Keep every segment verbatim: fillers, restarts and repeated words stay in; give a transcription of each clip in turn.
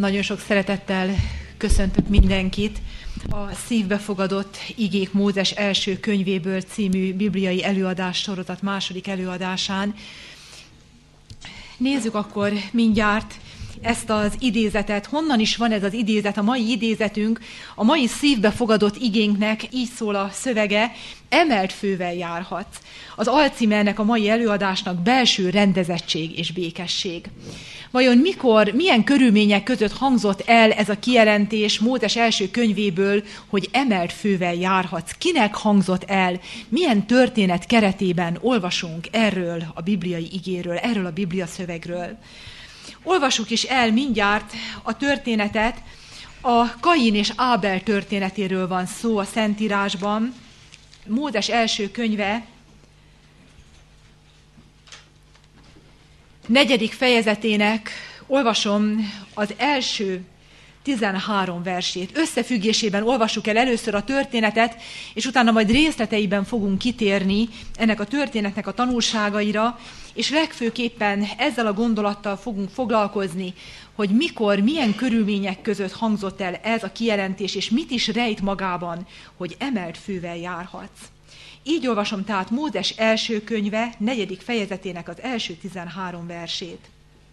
Nagyon sok szeretettel köszöntök mindenkit a Szívbe fogadott igék Mózes első könyvéből című bibliai előadás sorozat második előadásán. Nézzük akkor mindjárt ezt az idézetet. Honnan is van ez az idézet, a mai idézetünk, a mai szívbe fogadott igénknek így szól a szövege: emelt fővel járhatsz. Az alcíme ennek a mai előadásnak belső rendezettség és békesség. Vajon mikor, milyen körülmények között hangzott el ez a kijelentés Mózes első könyvéből, hogy emelt fővel járhatsz? Kinek hangzott el? Milyen történet keretében olvasunk erről a bibliai igéről, erről a biblia szövegről? Olvassuk is el mindjárt a történetet. A Kain és Ábel történetéről van szó a Szentírásban. Mózes első könyve negyedik fejezetének olvasom az első tizenhárom versét. Összefüggésében olvassuk el először a történetet, és utána majd részleteiben fogunk kitérni ennek a történetnek a tanulságaira, és legfőképpen ezzel a gondolattal fogunk foglalkozni, hogy mikor, milyen körülmények között hangzott el ez a kijelentés, és mit is rejt magában, hogy emelt fővel járhatsz. Így olvasom tehát Mózes első könyve, negyedik fejezetének az első tizenhárom versét.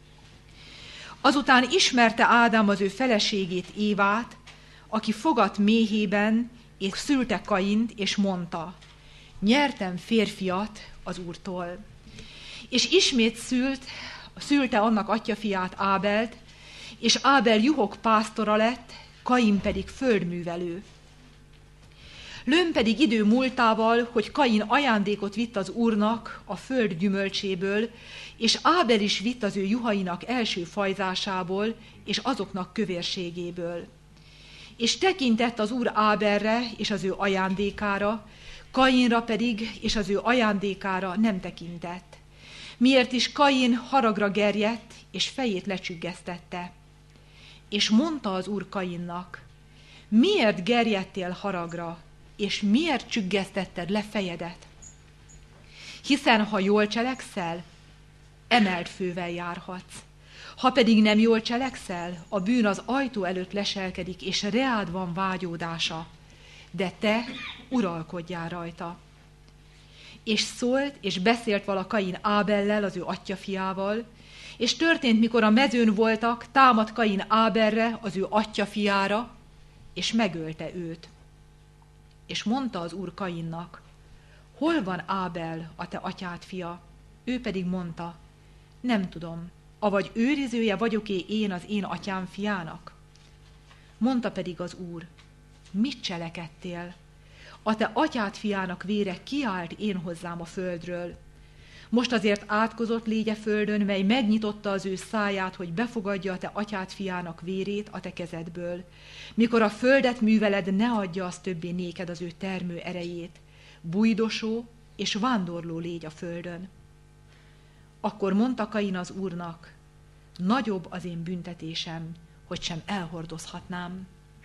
Azután ismerte Ádám az ő feleségét, Évát, aki fogadt méhében, és szülte Kaint, és mondta: nyertem férfiat az Úrtól. És ismét szült, szülte annak atyafiát, Ábelt, és Ábel juhok pásztora lett, Kain pedig földművelő. Lőn pedig idő múltával, hogy Kain ajándékot vitt az Úrnak a föld gyümölcséből, és Ábel is vitt az ő juhainak első fajzásából, és azoknak kövérségéből. És tekintett az Úr Ábelre és az ő ajándékára, Kainra pedig és az ő ajándékára nem tekintett. Miért is Kain haragra gerjedt, és fejét lecsüggesztette. És mondta az Úr Kainnak: miért gerjedtél haragra, és miért csüggesztetted le fejedet? Hiszen ha jól cselekszel, emelt fővel járhatsz. Ha pedig nem jól cselekszel, a bűn az ajtó előtt leselkedik, és reád van vágyódása, de te uralkodjál rajta. És szólt, és beszélt vala Kain Ábellel, az ő atyafiával, és történt, mikor a mezőn voltak, támadt Kain Ábelre, az ő atyafiára, és megölte őt. És mondta az Úr Kainnak: hol van Ábel, a te atyád fia? Ő pedig mondta: nem tudom, avagy őrizője vagyok-é én az én atyám fiának? Mondta pedig az Úr: mit cselekedtél? A te atyád fiának vére kiált én hozzám a földről. Most azért átkozott légy a földön, mely megnyitotta az ő száját, hogy befogadja a te atyád fiának vérét a te kezedből. Mikor a földet műveled, ne adja az többé néked az ő termő erejét. Bújdosó és vándorló légy a földön. Akkor mondta Kain az Úrnak: nagyobb az én büntetésem, hogy sem elhordozhatnám.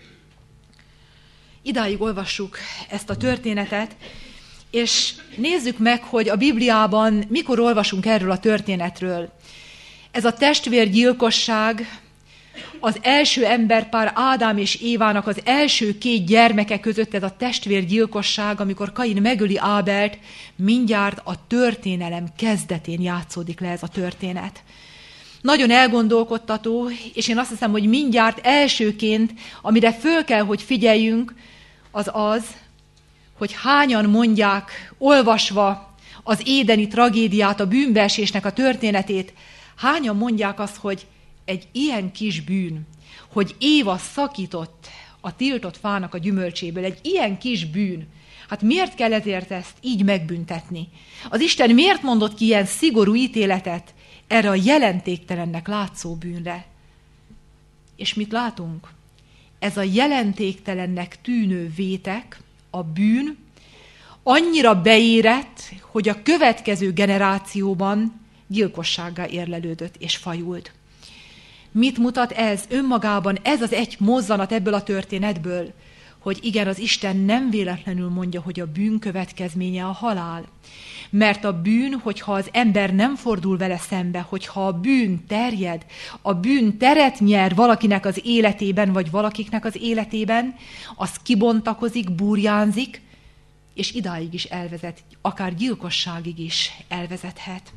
Idáig olvassuk ezt a történetet, és nézzük meg, hogy a Bibliában mikor olvasunk erről a történetről. Ez a testvérgyilkosság az első emberpár Ádám és Évának az első két gyermeke között, ez a testvérgyilkosság, amikor Kain megöli Ábelt, mindjárt a történelem kezdetén játszódik le ez a történet. Nagyon elgondolkodtató, és én azt hiszem, hogy mindjárt elsőként, amire föl kell, hogy figyeljünk, az az, hogy hányan mondják, olvasva az édeni tragédiát, a bűnbeesésnek a történetét, hányan mondják azt, hogy egy ilyen kis bűn, hogy Éva szakított a tiltott fának a gyümölcséből, egy ilyen kis bűn, hát miért kell ezért ezt így megbüntetni? Az Isten miért mondott ki ilyen szigorú ítéletet erre a jelentéktelennek látszó bűnre? És mit látunk? Ez a jelentéktelennek tűnő vétek, a bűn annyira beérett, hogy a következő generációban gyilkossággá érlelődött és fajult. Mit mutat ez önmagában, ez az egy mozzanat ebből a történetből? hogy igen, az Isten nem véletlenül mondja, hogy a bűn következménye a halál. Mert a bűn, hogyha az ember nem fordul vele szembe, hogyha a bűn terjed, a bűn teret nyer valakinek az életében, vagy valakiknek az életében, az kibontakozik, burjánzik, és idáig is elvezet, akár gyilkosságig is elvezethet.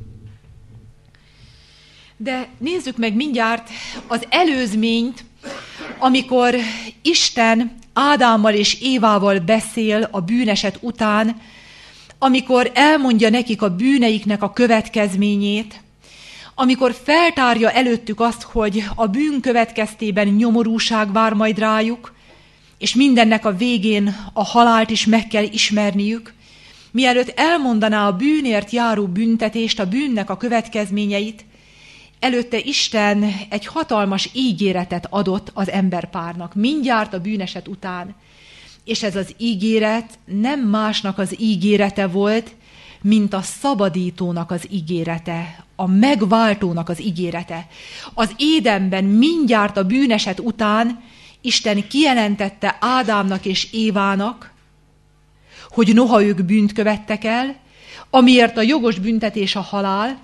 De nézzük meg mindjárt az előzményt, amikor Isten Ádámmal és Évával beszél a bűneset után, amikor elmondja nekik a bűneiknek a következményét, amikor feltárja előttük azt, hogy a bűn következtében nyomorúság vár majd rájuk, és mindennek a végén a halált is meg kell ismerniük, mielőtt elmondaná a bűnért járó büntetést, a bűnnek a következményeit, előtte Isten egy hatalmas ígéretet adott az emberpárnak, mindjárt a bűneset után. És ez az ígéret nem másnak az ígérete volt, mint a szabadítónak az ígérete, a megváltónak az ígérete. Az Édenben mindjárt a bűneset után Isten kijelentette Ádámnak és Évának, hogy noha ők bűnt követtek el, amiért a jogos büntetés a halál,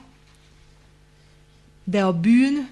de a bűn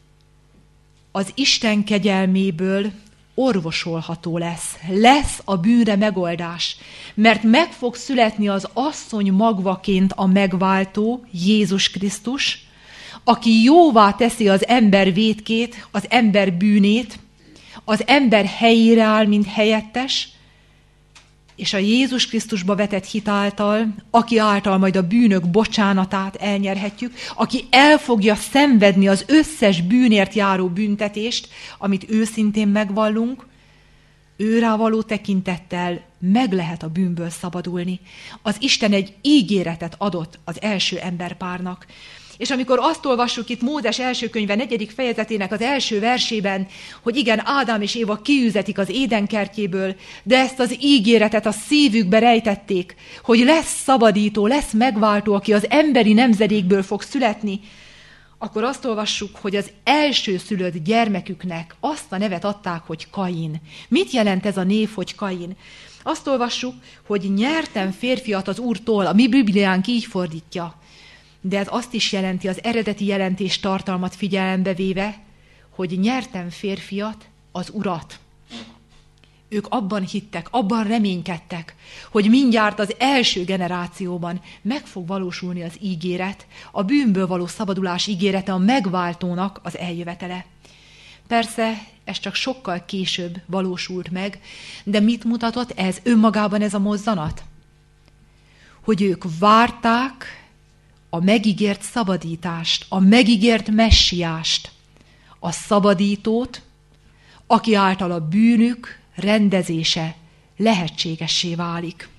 az Isten kegyelméből orvosolható lesz. Lesz a bűnre megoldás, mert meg fog születni az asszony magvaként a megváltó, Jézus Krisztus, aki jóvá teszi az ember vétkét, az ember bűnét, az ember helyére áll, mint helyettes, és a Jézus Krisztusba vetett hit által, aki által majd a bűnök bocsánatát elnyerhetjük, aki el fogja szenvedni az összes bűnért járó büntetést, amit őszintén megvallunk, őrá való tekintettel meg lehet a bűnből szabadulni. Az Isten egy ígéretet adott az első emberpárnak. És amikor azt olvassuk itt Mózes első könyve negyedik fejezetének az első versében, hogy igen, Ádám és Éva kiűzetik az Éden kertjéből, de ezt az ígéretet a szívükbe rejtették, hogy lesz szabadító, lesz megváltó, aki az emberi nemzedékből fog születni, akkor azt olvassuk, hogy az első szülött gyermeküknek azt a nevet adták, hogy Kain. Mit jelent ez a név, hogy Kain? Azt olvassuk, hogy nyertem férfiat az Úrtól, a mi Bibliánk így fordítja. De ez azt is jelenti, az eredeti jelentés tartalmat figyelembe véve, hogy nyertem férfiat, az Urat. Ők abban hittek, abban reménykedtek, hogy mindjárt az első generációban meg fog valósulni az ígéret, a bűnből való szabadulás ígérete, a megváltónak az eljövetele. Persze, ez csak sokkal később valósult meg, de mit mutatott ez önmagában, ez a mozzanat? Hogy ők várták a megígért szabadítást, a megígért messiást, a szabadítót, aki által a bűnük rendezése lehetségessé válik.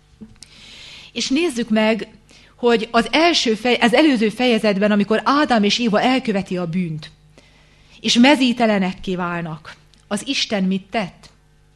És nézzük meg, hogy az, első fej, az előző fejezetben, amikor Ádám és Éva elköveti a bűnt, és mezítelenekké válnak, az Isten mit tett?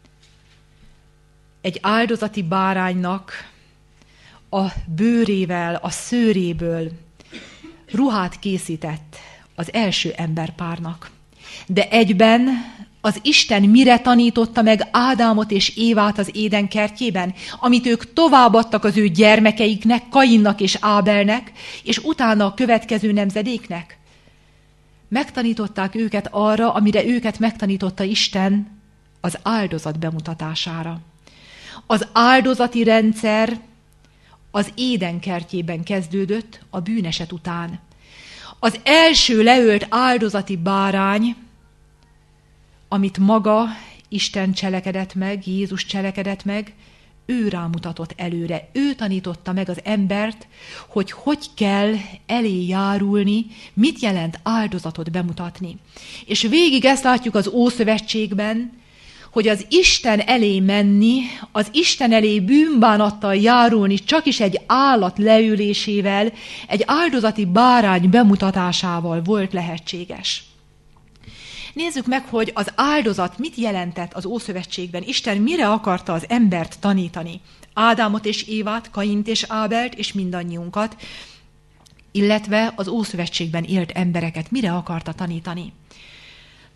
Egy áldozati báránynak a bőrével, a szőréből ruhát készített az első emberpárnak. De egyben az Isten mire tanította meg Ádámot és Évát az Éden kertjében, amit ők továbbadtak az ő gyermekeiknek, Kainnak és Ábelnek, és utána a következő nemzedéknek? Megtanították őket arra, amire őket megtanította Isten, az áldozat bemutatására. Az áldozati rendszer az Éden kertjében kezdődött a bűneset után. Az első leölt áldozati bárány, amit maga Isten cselekedett meg, Jézus cselekedett meg, ő rámutatott előre. Ő tanította meg az embert, hogy hogy kell elé járulni, mit jelent áldozatot bemutatni. És végig ezt látjuk az Ószövetségben, hogy az Isten elé menni, az Isten elé bűnbánattal járulni csak is egy állat leülésével, egy áldozati bárány bemutatásával volt lehetséges. Nézzük meg, hogy az áldozat mit jelentett az Ószövetségben. Isten mire akarta az embert tanítani? Ádámot és Évát, Kaint és Ábelt és mindannyiunkat, illetve az Ószövetségben élt embereket mire akarta tanítani?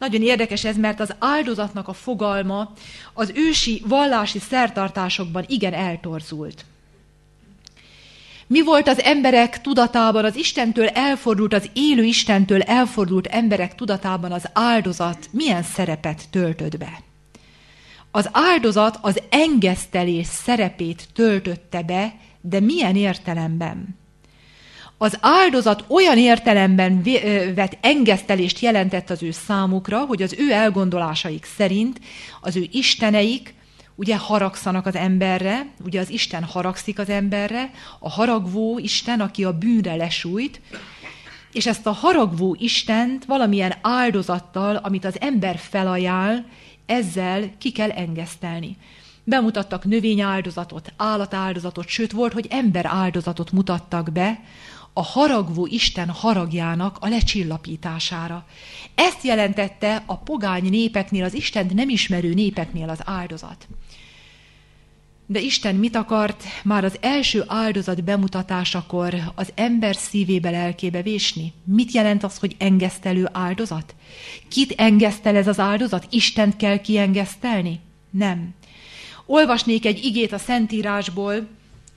Nagyon érdekes ez, mert az áldozatnak a fogalma az ősi vallási szertartásokban igen eltorzult. Mi volt az emberek tudatában, az Istentől elfordult, az élő Istentől elfordult emberek tudatában az áldozat milyen szerepet töltött be? Az áldozat az engesztelés szerepét töltötte be, de milyen értelemben? Az áldozat olyan értelemben vett engesztelést jelentett az ő számukra, hogy az ő elgondolásaik szerint az ő isteneik ugye haragszanak az emberre, ugye az Isten haragszik az emberre, a haragvó Isten, aki a bűnre lesújt, és ezt a haragvó Istent valamilyen áldozattal, amit az ember felajánl, ezzel ki kell engesztelni. Bemutattak növényáldozatot, állatáldozatot, sőt volt, hogy ember áldozatot mutattak be a haragvó Isten haragjának a lecsillapítására. Ezt jelentette a pogány népeknél, az Istent nem ismerő népeknél az áldozat. De Isten mit akart már az első áldozat bemutatásakor az ember szívébe, lelkébe vésni? Mit jelent az, hogy engesztelő áldozat? Kit engesztel ez az áldozat? Istent kell kiengesztelni? Nem. Olvasnék egy igét a Szentírásból,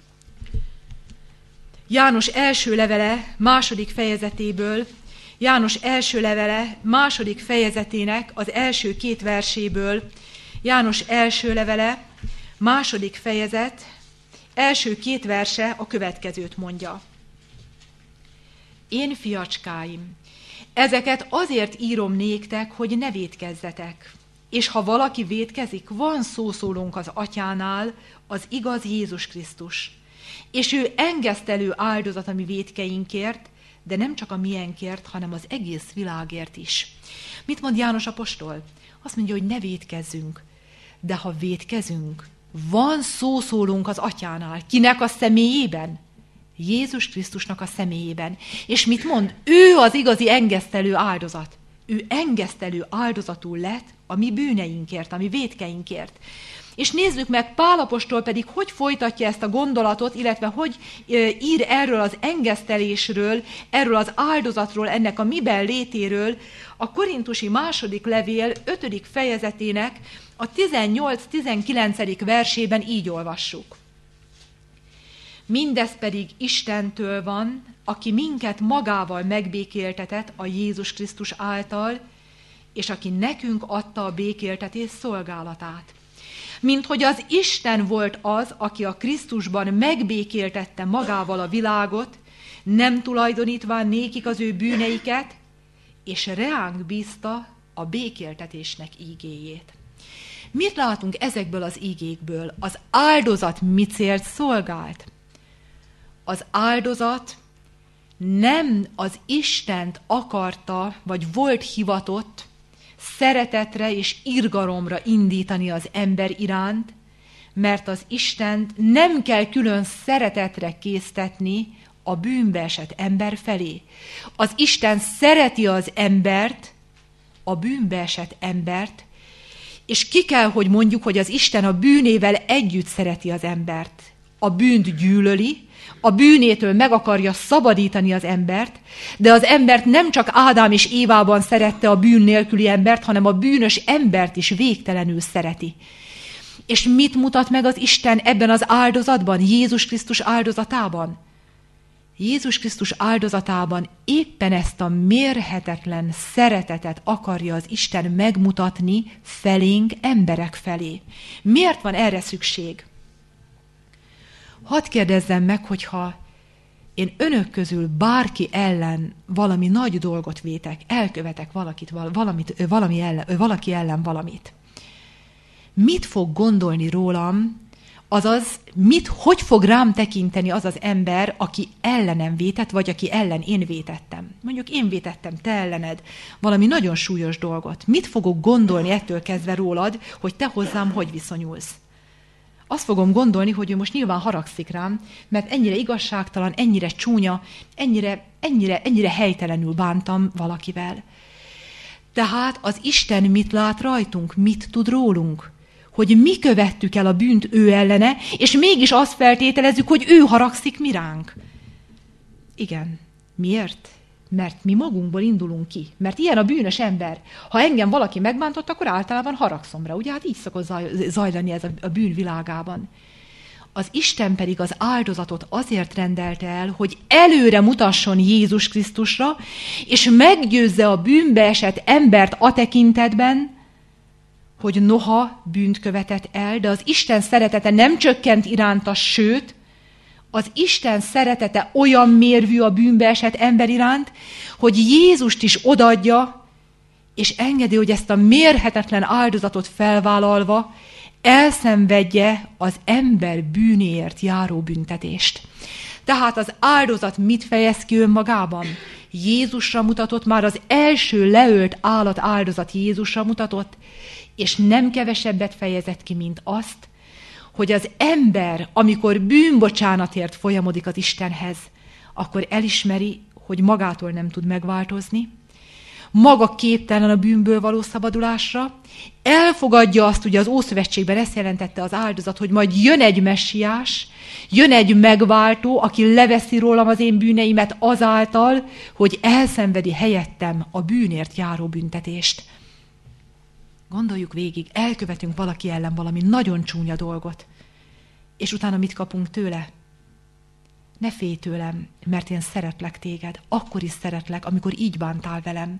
János első levele második fejezetéből, János első levele második fejezetének az első két verséből, János első levele második fejezet, első két verse a következőt mondja. Én fiacskáim, ezeket azért írom néktek, hogy ne vétkezzetek. És ha valaki vétkezik, van szószólónk az Atyánál, az igaz Jézus Krisztus. És ő engesztelő áldozat a mi vétkeinkért, de nem csak a miénkért, hanem az egész világért is. Mit mond János apostol? Azt mondja, hogy ne vétkezzünk. De ha vétkezünk, van szószólónk az Atyánál. Kinek a személyében? Jézus Krisztusnak a személyében. És mit mond? Ő az igazi engesztelő áldozat. Ő engesztelő áldozatul lett a mi bűneinkért, a mi vétkeinkért. És nézzük meg, Pál apostol pedig hogy folytatja ezt a gondolatot, illetve hogy ír erről az engesztelésről, erről az áldozatról, ennek a miben létéről, a korintusi második levél ötödik fejezetének a tizennyolc-tizenkilencedik versében így olvassuk. Mindez pedig Istentől van, aki minket magával megbékéltetett a Jézus Krisztus által, és aki nekünk adta a békéltetés szolgálatát. Mint hogy az Isten volt az, aki a Krisztusban megbékéltette magával a világot, nem tulajdonítván nékik az ő bűneiket, és reánk bízta a békéltetésnek ígéjét. Mit látunk ezekből az ígékből? Az áldozat mi célt szolgált? Az áldozat nem az Istent akarta, vagy volt hivatott szeretetre és irgalomra indítani az ember iránt, mert az Istent nem kell külön szeretetre késztetni a bűnbe esett ember felé. Az Isten szereti az embert, a bűnbe esett embert, és ki kell, hogy mondjuk, hogy az Isten a bűnével együtt szereti az embert. A bűnt gyűlöli, a bűnétől meg akarja szabadítani az embert, de az embert nem csak Ádám és Évában szerette a bűn nélküli embert, hanem a bűnös embert is végtelenül szereti. És mit mutat meg az Isten ebben az áldozatban, Jézus Krisztus áldozatában? Jézus Krisztus áldozatában éppen ezt a mérhetetlen szeretetet akarja az Isten megmutatni felénk, emberek felé. Miért van erre szükség? Hadd kérdezzem meg, hogyha én önök közül bárki ellen valami nagy dolgot vétek, elkövetek valakit, valamit, valami ellen, valaki ellen valamit. Mit fog gondolni rólam, azaz, mit, hogy fog rám tekinteni az az ember, aki ellenem vétett, vagy aki ellen én vétettem? Mondjuk én vétettem te ellened valami nagyon súlyos dolgot. Mit fogok gondolni ettől kezdve rólad, hogy te hozzám hogy viszonyulsz? Azt fogom gondolni, hogy ő most nyilván haragszik rám, mert ennyire igazságtalan, ennyire csúnya, ennyire, ennyire, ennyire helytelenül bántam valakivel. Tehát az Isten mit lát rajtunk, mit tud rólunk? Hogy mi követtük el a bűnt ő ellene, és mégis azt feltételezzük, hogy ő haragszik mi ránk. Igen. Miért? Mert mi magunkból indulunk ki. Mert ilyen a bűnös ember. Ha engem valaki megbántott, akkor általában haragszom rá. Ugye hát így szokott zajlani ez a bűn világában. Az Isten pedig az áldozatot azért rendelte el, hogy előre mutasson Jézus Krisztusra, és meggyőzze a bűnbe esett embert a tekintetben, hogy noha bűnt követett el, de az Isten szeretete nem csökkent iránta, sőt, az Isten szeretete olyan mérvű a bűnbe esett ember iránt, hogy Jézust is odaadja, és engedi, hogy ezt a mérhetetlen áldozatot felvállalva elszenvedje az ember bűnéért járó büntetést. Tehát az áldozat mit fejez ki önmagában? Jézusra mutatott, már az első leölt állat áldozat Jézusra mutatott, és nem kevesebbet fejezett ki, mint azt, hogy az ember, amikor bűnbocsánatért folyamodik az Istenhez, akkor elismeri, hogy magától nem tud megváltozni, maga képtelen a bűnből való szabadulásra, elfogadja azt, ugye az Ószövetségben ezt jelentette az áldozat, hogy majd jön egy messiás, jön egy megváltó, aki leveszi rólam az én bűneimet azáltal, hogy elszenvedi helyettem a bűnért járó büntetést. Gondoljuk végig, elkövetünk valaki ellen valami nagyon csúnya dolgot, és utána mit kapunk tőle? Ne félj tőlem, mert én szeretlek téged, akkor is szeretlek, amikor így bántál velem.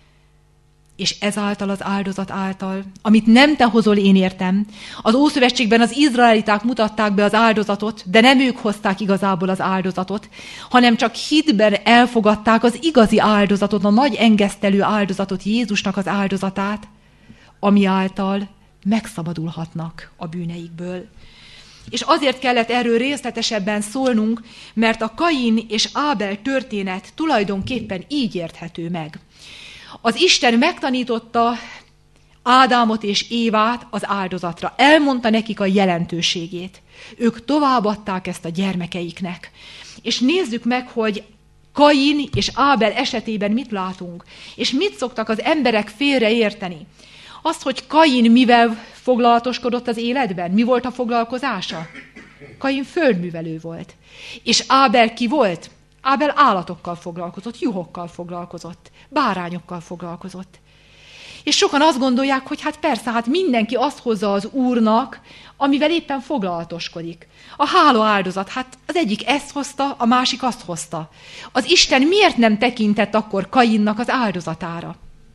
És ezáltal az áldozat által, amit nem te hozol, én értem. Az Ószövetségben az izraeliták mutatták be az áldozatot, de nem ők hozták igazából az áldozatot, hanem csak hitben elfogadták az igazi áldozatot, a nagy engesztelő áldozatot, Jézusnak az áldozatát, ami által megszabadulhatnak a bűneikből. És azért kellett erről részletesebben szólnunk, mert a Kain és Ábel történet tulajdonképpen így érthető meg. Az Isten megtanította Ádámot és Évát az áldozatra. Elmondta nekik a jelentőségét. Ők továbbadták ezt a gyermekeiknek. És nézzük meg, hogy Kain és Ábel esetében mit látunk, és mit szoktak az emberek félreérteni. Azt, hogy Kain mivel foglalatoskodott az életben? Mi volt a foglalkozása? Kain földművelő volt. És Ábel ki volt? Ábel állatokkal foglalkozott, juhokkal foglalkozott, bárányokkal foglalkozott. És sokan azt gondolják, hogy hát persze, hát mindenki azt hozza az Úrnak, amivel éppen foglalatoskodik. A hála áldozat, hát az egyik ezt hozta, a másik azt hozta. Az Isten miért nem tekintett akkor Kainnak az áldozatára?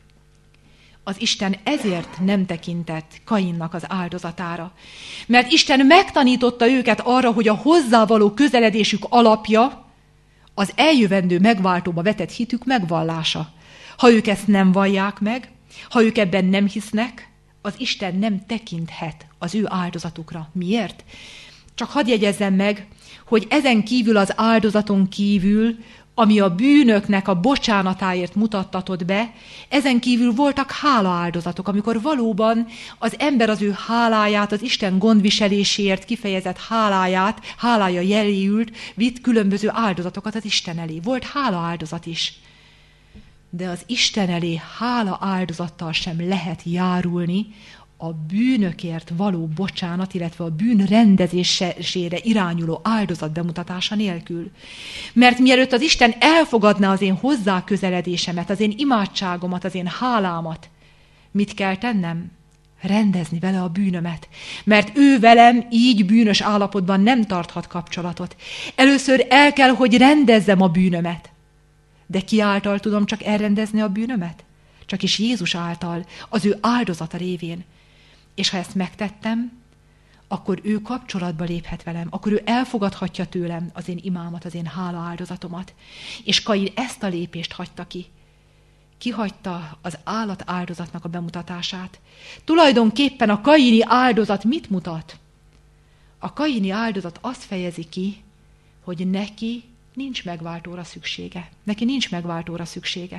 Az Isten ezért nem tekintett Kainnak az áldozatára. Mert Isten megtanította őket arra, hogy a hozzávaló közeledésük alapja az eljövendő megváltóba vetett hitük megvallása. Ha ők ezt nem vallják meg, ha ők ebben nem hisznek, az Isten nem tekinthet az ő áldozatukra. Miért? Csak hadd jegyezzem meg, hogy ezen kívül az áldozaton kívül, ami a bűnöknek a bocsánatáért mutattatott be, ezen kívül voltak hálaáldozatok, amikor valóban az ember az ő háláját, az Isten gondviseléséért kifejezett háláját, hálája jeléül vitt különböző áldozatokat az Isten elé. Volt hálaáldozat is. De az Isten elé hála áldozattal sem lehet járulni a bűnökért való bocsánat, illetve a bűn rendezésére irányuló áldozat bemutatása nélkül. Mert mielőtt az Isten elfogadná az én hozzáközeledésemet, az én imádságomat, az én hálámat, mit kell tennem? Rendezni vele a bűnömet. Mert ő velem így bűnös állapotban nem tarthat kapcsolatot. Először el kell, hogy rendezzem a bűnömet. De ki által tudom csak elrendezni a bűnömet? Csak is Jézus által, az ő áldozata révén. És ha ezt megtettem, akkor ő kapcsolatba léphet velem, akkor ő elfogadhatja tőlem az én imámat, az én hála áldozatomat. És Kain ezt a lépést hagyta ki. Kihagyta az állat áldozatnak a bemutatását. Tulajdonképpen a kaini áldozat mit mutat? A kaini áldozat azt fejezi ki, hogy neki nincs megváltóra szüksége. Neki nincs megváltóra szüksége.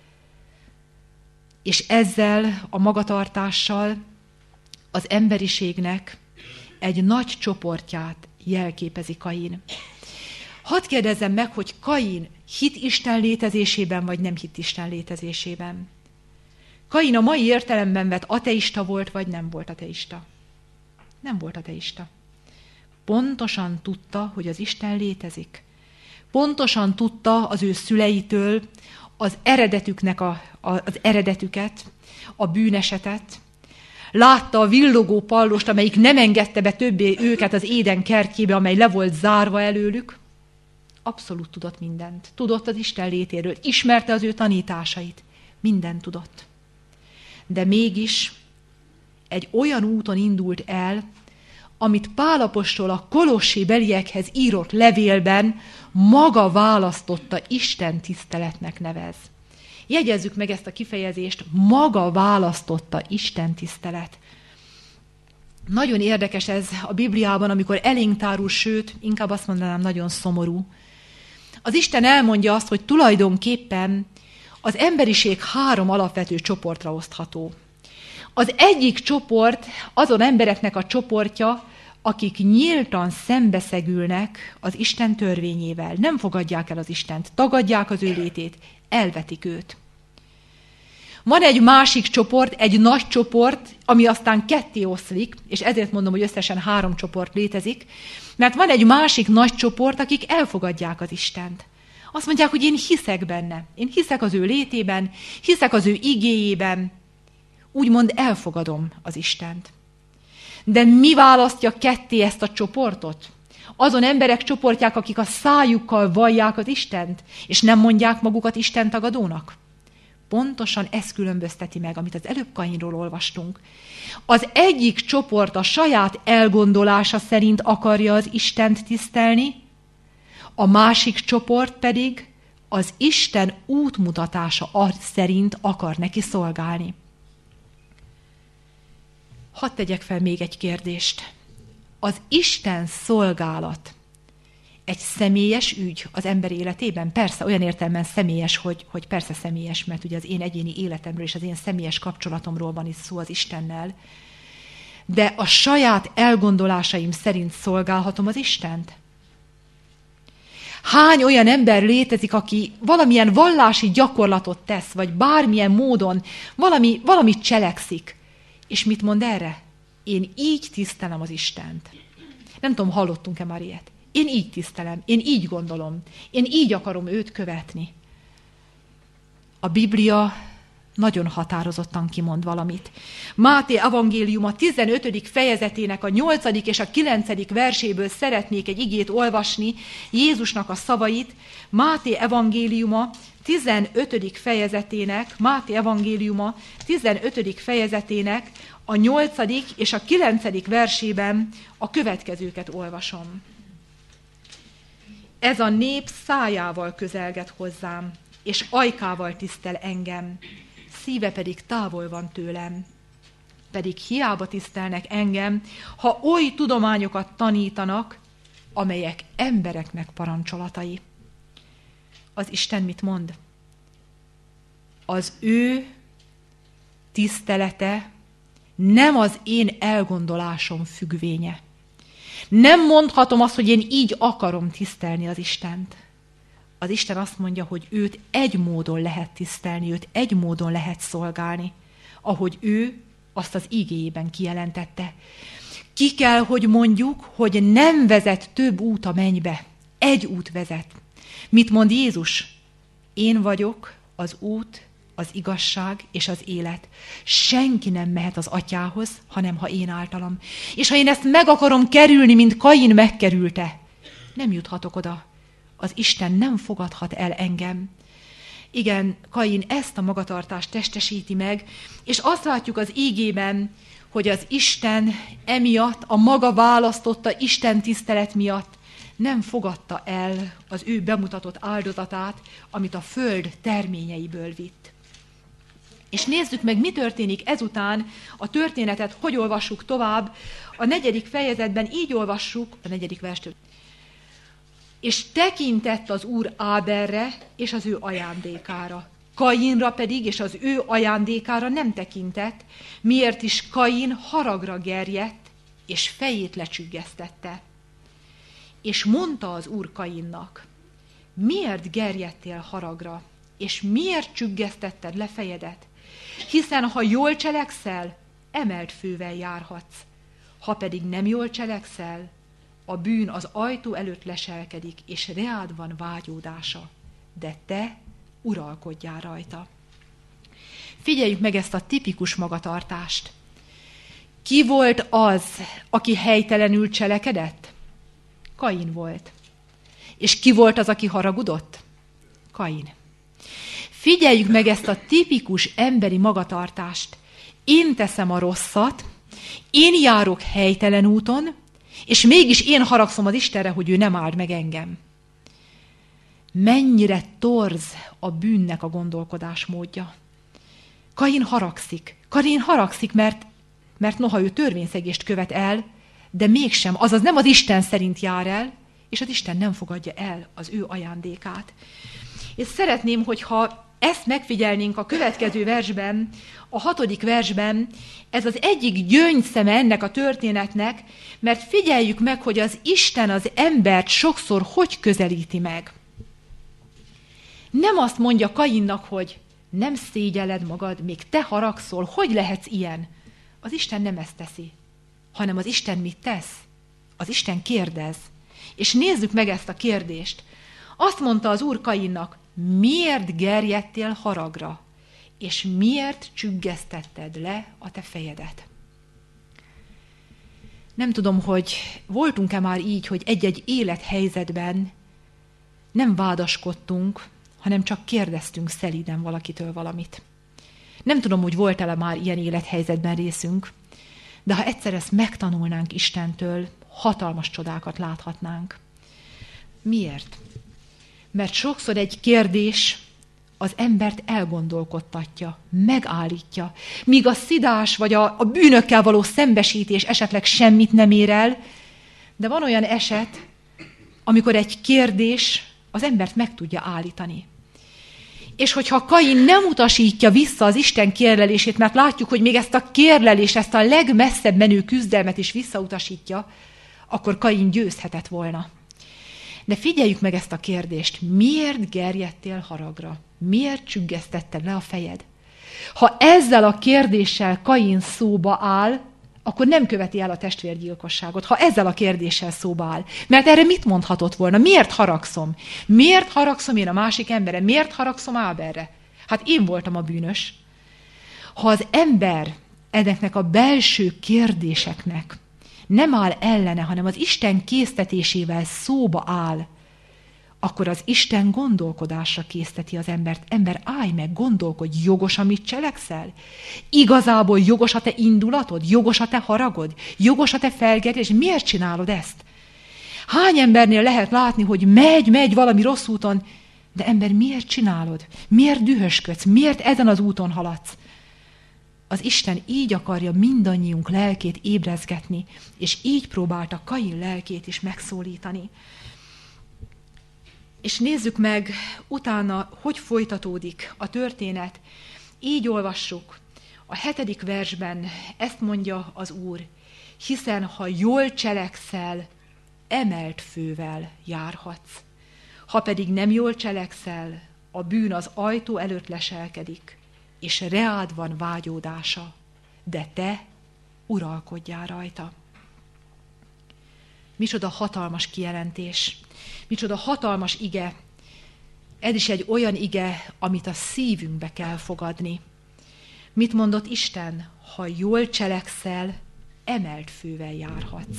És ezzel a magatartással az emberiségnek egy nagy csoportját jelképezi Kain. Hadd kérdezzem meg, hogy Kain hit Isten létezésében, vagy nem hit Isten létezésében? Kain a mai értelemben vett ateista volt, vagy nem volt ateista? Nem volt ateista. Pontosan tudta, hogy az Isten létezik. Pontosan tudta az ő szüleitől, az eredetüknek a, a, az eredetüket, a bűnesetet, látta a villogó pallost, amelyik nem engedte be többé őket az Éden kertjébe, amely le volt zárva előlük. Abszolút tudott mindent. Tudott az Isten létéről, ismerte az ő tanításait. Mindent tudott. De mégis egy olyan úton indult el, amit Pál apostol a kolossi beliekhez írott levélben maga választotta Isten tiszteletnek nevez. Jegyezzük meg ezt a kifejezést, maga választotta Isten tisztelet. Nagyon érdekes ez a Bibliában, amikor elénk tárul, sőt, inkább azt mondanám, nagyon szomorú. Az Isten elmondja azt, hogy tulajdonképpen az emberiség három alapvető csoportra osztható. Az egyik csoport azon embereknek a csoportja, akik nyíltan szembeszegülnek az Isten törvényével. Nem fogadják el az Istent, tagadják az ő létét, elvetik őt. Van egy másik csoport, egy nagy csoport, ami aztán ketté oszlik, és ezért mondom, hogy összesen három csoport létezik, mert van egy másik nagy csoport, akik elfogadják az Istent. Azt mondják, hogy én hiszek benne, én hiszek az ő létében, hiszek az ő igéjében, úgymond elfogadom az Istent. De mi választja ketté ezt a csoportot? Azon emberek csoportják, akik a szájukkal vallják az Istent, és nem mondják magukat istentagadónak? Pontosan ez különbözteti meg, amit az előbb Kainról olvastunk. Az egyik csoport a saját elgondolása szerint akarja az Istent tisztelni, a másik csoport pedig az Isten útmutatása szerint akar neki szolgálni. Hadd tegyek fel még egy kérdést. Az Isten szolgálat egy személyes ügy az ember életében? Persze, olyan értelemben személyes, hogy, hogy persze személyes, mert ugye az én egyéni életemről és az én személyes kapcsolatomról van is szó az Istennel. De a saját elgondolásaim szerint szolgálhatom az Istent? Hány olyan ember létezik, aki valamilyen vallási gyakorlatot tesz, vagy bármilyen módon valami, valamit cselekszik, és mit mond erre? Én így tisztelem az Istent. Nem tudom, hallottunk-e már ilyet? Én így tisztelem, én így gondolom, én így akarom őt követni. A Biblia nagyon határozottan kimond valamit. Máté evangéliuma tizenötödik fejezetének a nyolcadik és a kilencedik verséből szeretnék egy igét olvasni, Jézusnak a szavait. Máté evangéliuma tizenötödik fejezetének, Máté evangéliuma tizenötödik fejezetének a nyolcadik és a kilencedik versében a következőket olvasom. Ez a nép szájával közelget hozzám, és ajkával tisztel engem, szíve pedig távol van tőlem. Pedig hiába tisztelnek engem, ha oly tudományokat tanítanak, amelyek embereknek parancsolatai. Az Isten mit mond? Az ő tisztelete nem az én elgondolásom függvénye. Nem mondhatom azt, hogy én így akarom tisztelni az Istent. Az Isten azt mondja, hogy őt egy módon lehet tisztelni, őt egy módon lehet szolgálni, ahogy ő azt az igéjében kijelentette. Ki kell, hogy mondjuk, hogy nem vezet több út a mennybe, egy út vezet. Mit mond Jézus? Én vagyok az út, az igazság és az élet. Senki nem mehet az atyához, hanem ha én általam. És ha én ezt meg akarom kerülni, mint Kain megkerülte, nem juthatok oda. Az Isten nem fogadhat el engem. Igen, Kain ezt a magatartást testesíti meg, és azt látjuk az ígében, hogy az Isten emiatt, a maga választotta Isten tisztelet miatt nem fogadta el az ő bemutatott áldozatát, amit a föld terményeiből vitt. És nézzük meg, mi történik ezután, a történetet, hogy olvassuk tovább. A negyedik fejezetben így olvassuk, a negyedik verstől. És tekintett az Úr Ábelre és az ő ajándékára. Kainra pedig és az ő ajándékára nem tekintett, miért is Kain haragra gerjedt, és fejét lecsüggesztette. És mondta az Úr Kainnak, miért gerjedtél haragra, és miért csüggesztetted le fejedet? Hiszen ha jól cselekszel, emelt fővel járhatsz. Ha pedig nem jól cselekszel, a bűn az ajtó előtt leselkedik, és reád van vágyódása. De te uralkodjál rajta. Figyeljük meg ezt a tipikus magatartást. Ki volt az, aki helytelenül cselekedett? Kain volt. És ki volt az, aki haragudott? Kain. Figyeljük meg ezt a tipikus emberi magatartást. Én teszem a rosszat, én járok helytelen úton, és mégis én haragszom az Istenre, hogy ő nem áld meg engem. Mennyire torz a bűnnek a gondolkodásmódja. Kain haragszik. Kain haragszik, mert, mert noha ő törvényszegést követ el, de mégsem, azaz nem az Isten szerint jár el, és az Isten nem fogadja el az ő ajándékát. És szeretném, hogyha ezt megfigyelnénk a következő versben, a hatodik versben, ez az egyik gyöngyszeme ennek a történetnek, mert figyeljük meg, hogy az Isten az embert sokszor hogy közelíti meg. Nem azt mondja Kainnak, hogy nem szégyelled magad, még te haragszol, hogy lehetsz ilyen? Az Isten nem ezt teszi, hanem az Isten mit tesz? Az Isten kérdez. És nézzük meg ezt a kérdést. Azt mondta az Úr Kainnak, miért gerjedtél haragra, és miért csüggesztetted le a te fejedet? Nem tudom, hogy voltunk-e már így, hogy egy-egy élethelyzetben nem vádaskodtunk, hanem csak kérdeztünk szelíden valakitől valamit. Nem tudom, hogy volt-e már ilyen élethelyzetben részünk, de ha egyszer ezt megtanulnánk Istentől, hatalmas csodákat láthatnánk. Miért? Mert sokszor egy kérdés az embert elgondolkodtatja, megállítja, míg a szidás vagy a, a bűnökkel való szembesítés esetleg semmit nem ér el, de van olyan eset, amikor egy kérdés az embert meg tudja állítani. És hogyha Kain nem utasítja vissza az Isten kérlelését, mert látjuk, hogy még ezt a kérlelést, ezt a legmesszebb menő küzdelmet is visszautasítja, akkor Kain győzhetett volna. De figyeljük meg ezt a kérdést. Miért gerjedtél haragra? Miért csüggesztetted le a fejed? Ha ezzel a kérdéssel Kain szóba áll, akkor nem követi el a testvérgyilkosságot, ha ezzel a kérdéssel szóba áll. Mert erre mit mondhatott volna? Miért haragszom? Miért haragszom én a másik emberre? Miért haragszom Ábelre? Hát én voltam a bűnös. Ha az ember ezeknek a belső kérdéseknek nem áll ellene, hanem az Isten késztetésével szóba áll, akkor az Isten gondolkodásra készteti az embert. Ember, állj meg, gondolkodj, jogos, amit cselekszel? Igazából jogos a te indulatod? Jogos a te haragod? Jogos a te felgerjedés? Miért csinálod ezt? Hány embernél lehet látni, hogy megy, megy valami rossz úton, de ember, miért csinálod? Miért dühösködsz? Miért ezen az úton haladsz? Az Isten így akarja mindannyiunk lelkét ébrezgetni, és így próbálta Kain lelkét is megszólítani. És nézzük meg utána, hogy folytatódik a történet. Így olvassuk. A hetedik versben ezt mondja az Úr, hiszen ha jól cselekszel, emelt fővel járhatsz. Ha pedig nem jól cselekszel, a bűn az ajtó előtt leselkedik, és reád van vágyódása, de te uralkodjál rajta. Micsoda hatalmas kijelentés, micsoda hatalmas ige. Ez is egy olyan ige, amit a szívünkbe kell fogadni. Mit mondott Isten? Ha jól cselekszel, emelt fővel járhatsz.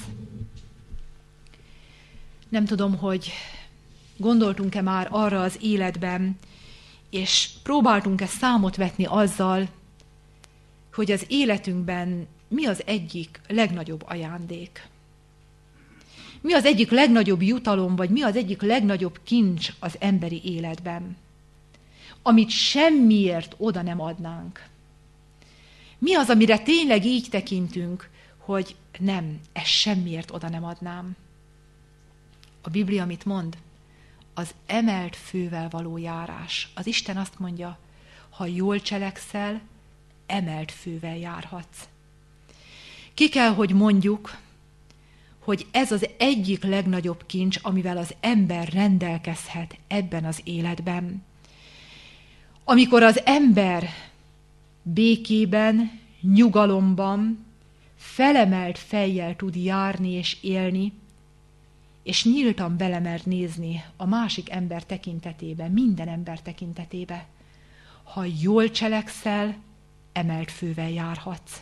Nem tudom, hogy gondoltunk-e már arra az életben, és próbáltunk-e számot vetni azzal, hogy az életünkben mi az egyik legnagyobb ajándék. Mi az egyik legnagyobb jutalom, vagy mi az egyik legnagyobb kincs az emberi életben, amit semmiért oda nem adnánk. Mi az, amire tényleg így tekintünk, hogy nem, ezt semmiért oda nem adnám. A Biblia mit mond? Az emelt fővel való járás. Az Isten azt mondja, ha jól cselekszel, emelt fővel járhatsz. Ki kell, hogy mondjuk, hogy ez az egyik legnagyobb kincs, amivel az ember rendelkezhet ebben az életben. Amikor az ember békében, nyugalomban, felemelt fejjel tud járni és élni, és nyíltan belemer nézni a másik ember tekintetébe, minden ember tekintetébe. Ha jól cselekszel, emelt fővel járhatsz.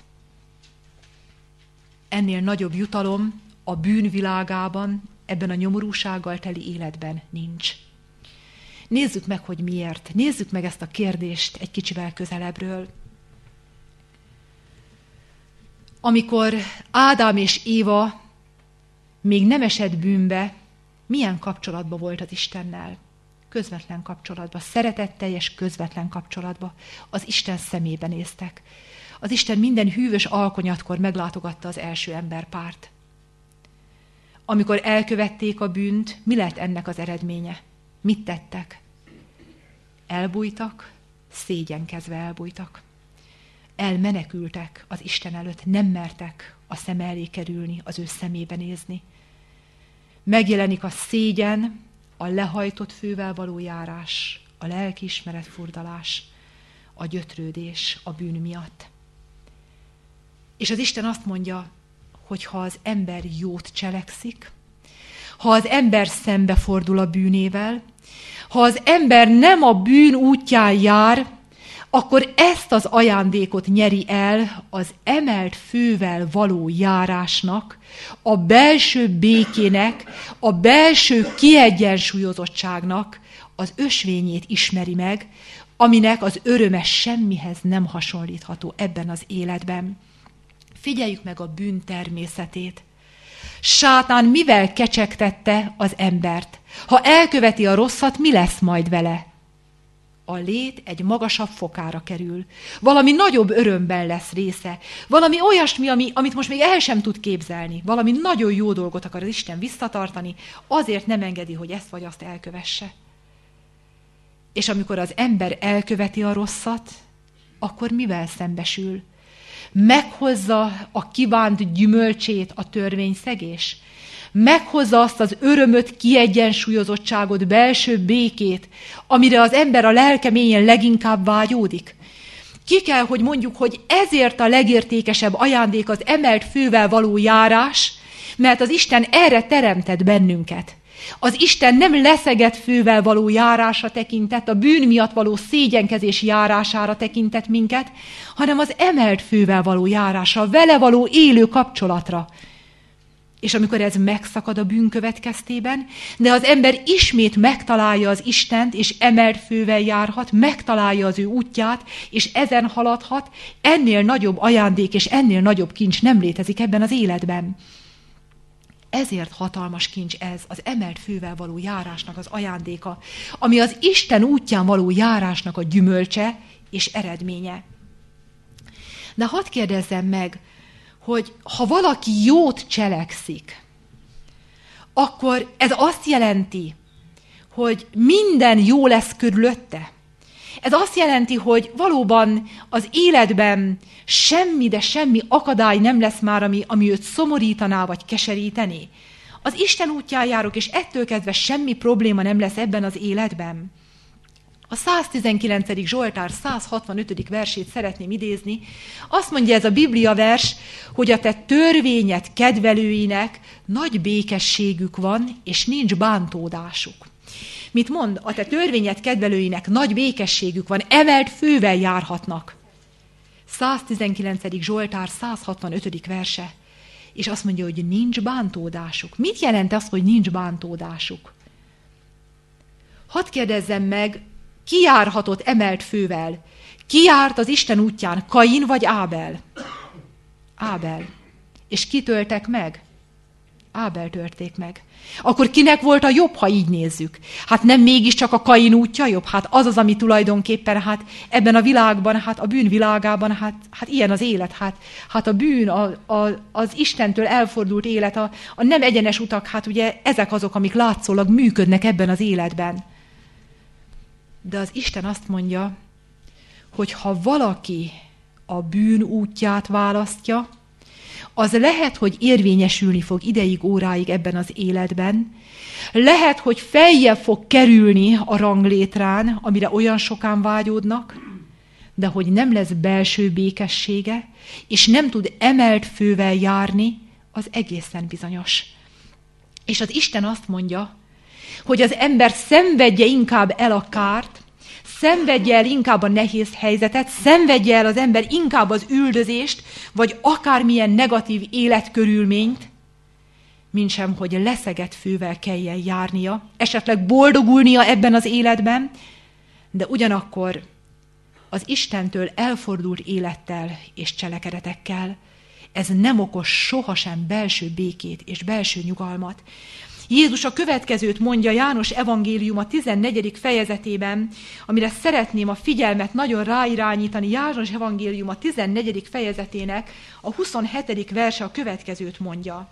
Ennél nagyobb jutalom a bűnvilágában, ebben a nyomorúsággal teli életben nincs. Nézzük meg, hogy miért. Nézzük meg ezt a kérdést egy kicsivel közelebbről. Amikor Ádám és Éva még nem esett bűnbe, milyen kapcsolatban volt az Istennel? Közvetlen kapcsolatban, szeretetteljes közvetlen kapcsolatban. Az Isten szemébe néztek. Az Isten minden hűvös alkonyatkor meglátogatta az első emberpárt. Amikor elkövették a bűnt, mi lett ennek az eredménye? Mit tettek? Elbújtak, szégyenkezve elbújtak. Elmenekültek az Isten előtt, nem mertek a szem elé kerülni, az ő szemébe nézni. Megjelenik a szégyen, a lehajtott fővel való járás, a lelkiismeret furdalás, a gyötrődés a bűn miatt. És az Isten azt mondja, hogy ha az ember jót cselekszik, ha az ember szembefordul a bűnével, ha az ember nem a bűn útján jár, akkor ezt az ajándékot nyeri el az emelt fővel való járásnak, a belső békének, a belső kiegyensúlyozottságnak az ösvényét ismeri meg, aminek az öröme semmihez nem hasonlítható ebben az életben. Figyeljük meg a bűn természetét. Sátán mivel kecsegtette az embert? Ha elköveti a rosszat, mi lesz majd vele? A lét egy magasabb fokára kerül. Valami nagyobb örömben lesz része. Valami olyasmi, ami, amit most még el sem tud képzelni. Valami nagyon jó dolgot akar az Isten visszatartani, azért nem engedi, hogy ezt vagy azt elkövesse. És amikor az ember elköveti a rosszat, akkor mivel szembesül? Meghozza a kívánt gyümölcsét a törvényszegés? Meghozza azt az örömöt, kiegyensúlyozottságot, belső békét, amire az ember a lelke mélyén leginkább vágyódik? Ki kell, hogy mondjuk, hogy ezért a legértékesebb ajándék az emelt fővel való járás, mert az Isten erre teremtett bennünket. Az Isten nem leszegett fővel való járásra tekintett, a bűn miatt való szégyenkezés járására tekintett minket, hanem az emelt fővel való járásra, vele való élő kapcsolatra. És amikor ez megszakad a bűn következtében, de az ember ismét megtalálja az Istent, és emelt fővel járhat, megtalálja az ő útját, és ezen haladhat, ennél nagyobb ajándék és ennél nagyobb kincs nem létezik ebben az életben. Ezért hatalmas kincs ez, az emelt fővel való járásnak az ajándéka, ami az Isten útján való járásnak a gyümölcse és eredménye. De hadd kérdezzem meg, hogy ha valaki jót cselekszik, akkor ez azt jelenti, hogy minden jó lesz körülötte. Ez azt jelenti, hogy valóban az életben semmi, de semmi akadály nem lesz már, ami, ami őt szomorítaná vagy keserítené. Az Isten útján járok, és ettől kezdve semmi probléma nem lesz ebben az életben. A száztizenkilencedik Zsoltár százhatvanötödik versét szeretném idézni. Azt mondja ez a Biblia vers, hogy a te törvényed kedvelőinek nagy békességük van, és nincs bántódásuk. Mit mond? A te törvényed kedvelőinek nagy békességük van, emelt fővel járhatnak. száztizenkilencedik Zsoltár százhatvanötödik verse. És azt mondja, hogy nincs bántódásuk. Mit jelent az, hogy nincs bántódásuk? Hadd kérdezzem meg, ki járhatott emelt fővel? Ki járt az Isten útján, Kain vagy Ábel? Ábel. És ki töltek meg? Ábel törték meg. Akkor kinek volt a jobb, ha így nézzük? Hát nem mégiscsak a Kain útja jobb? Hát az az, ami tulajdonképpen hát ebben a világban, hát a bűn világában, hát, hát ilyen az élet. Hát, hát a bűn, a, a, az Istentől elfordult élet, a, a nem egyenes utak, hát ugye ezek azok, amik látszólag működnek ebben az életben. De az Isten azt mondja, hogy ha valaki a bűn útját választja, az lehet, hogy érvényesülni fog ideig, óráig ebben az életben. Lehet, hogy feljebb fog kerülni a ranglétrán, amire olyan sokan vágyódnak, de hogy nem lesz belső békessége, és nem tud emelt fővel járni, az egészen bizonyos. És az Isten azt mondja, hogy az ember szenvedje inkább el a kárt, szenvedje el inkább a nehéz helyzetet, szenvedje el az ember inkább az üldözést, vagy akármilyen negatív életkörülményt, mintsem, hogy leszegett fővel kelljen járnia, esetleg boldogulnia ebben az életben, de ugyanakkor az Istentől elfordult élettel és cselekedetekkel. Ez nem okoz sohasem belső békét és belső nyugalmat. Jézus a következőt mondja János evangélium a tizennegyedik fejezetében, amire szeretném a figyelmet nagyon ráirányítani. János evangélium a tizennegyedik fejezetének a huszonhetedik verse a következőt mondja.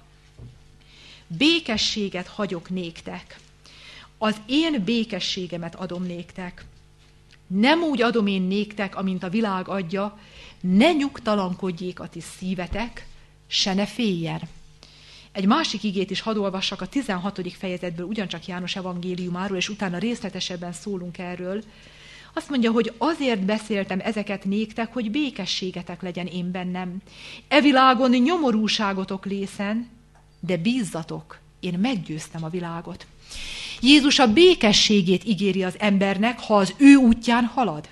Békességet hagyok néktek. Az én békességemet adom néktek. Nem úgy adom én néktek, amint a világ adja, ne nyugtalankodjék a ti szívetek, se ne féljen. Egy másik igét is hadd olvassak a tizenhatodik fejezetből, ugyancsak János evangéliumáról, és utána részletesebben szólunk erről. Azt mondja, hogy azért beszéltem ezeket néktek, hogy békességetek legyen én bennem. E világon nyomorúságotok lészen, de bízzatok, én meggyőztem a világot. Jézus a békességét ígéri az embernek, ha az ő útján halad.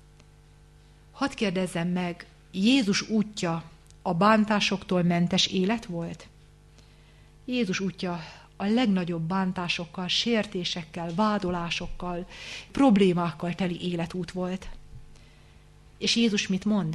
Hadd kérdezzem meg, Jézus útja a bántásoktól mentes élet volt? Jézus útja a legnagyobb bántásokkal, sértésekkel, vádolásokkal, problémákkal teli életút volt. És Jézus mit mond?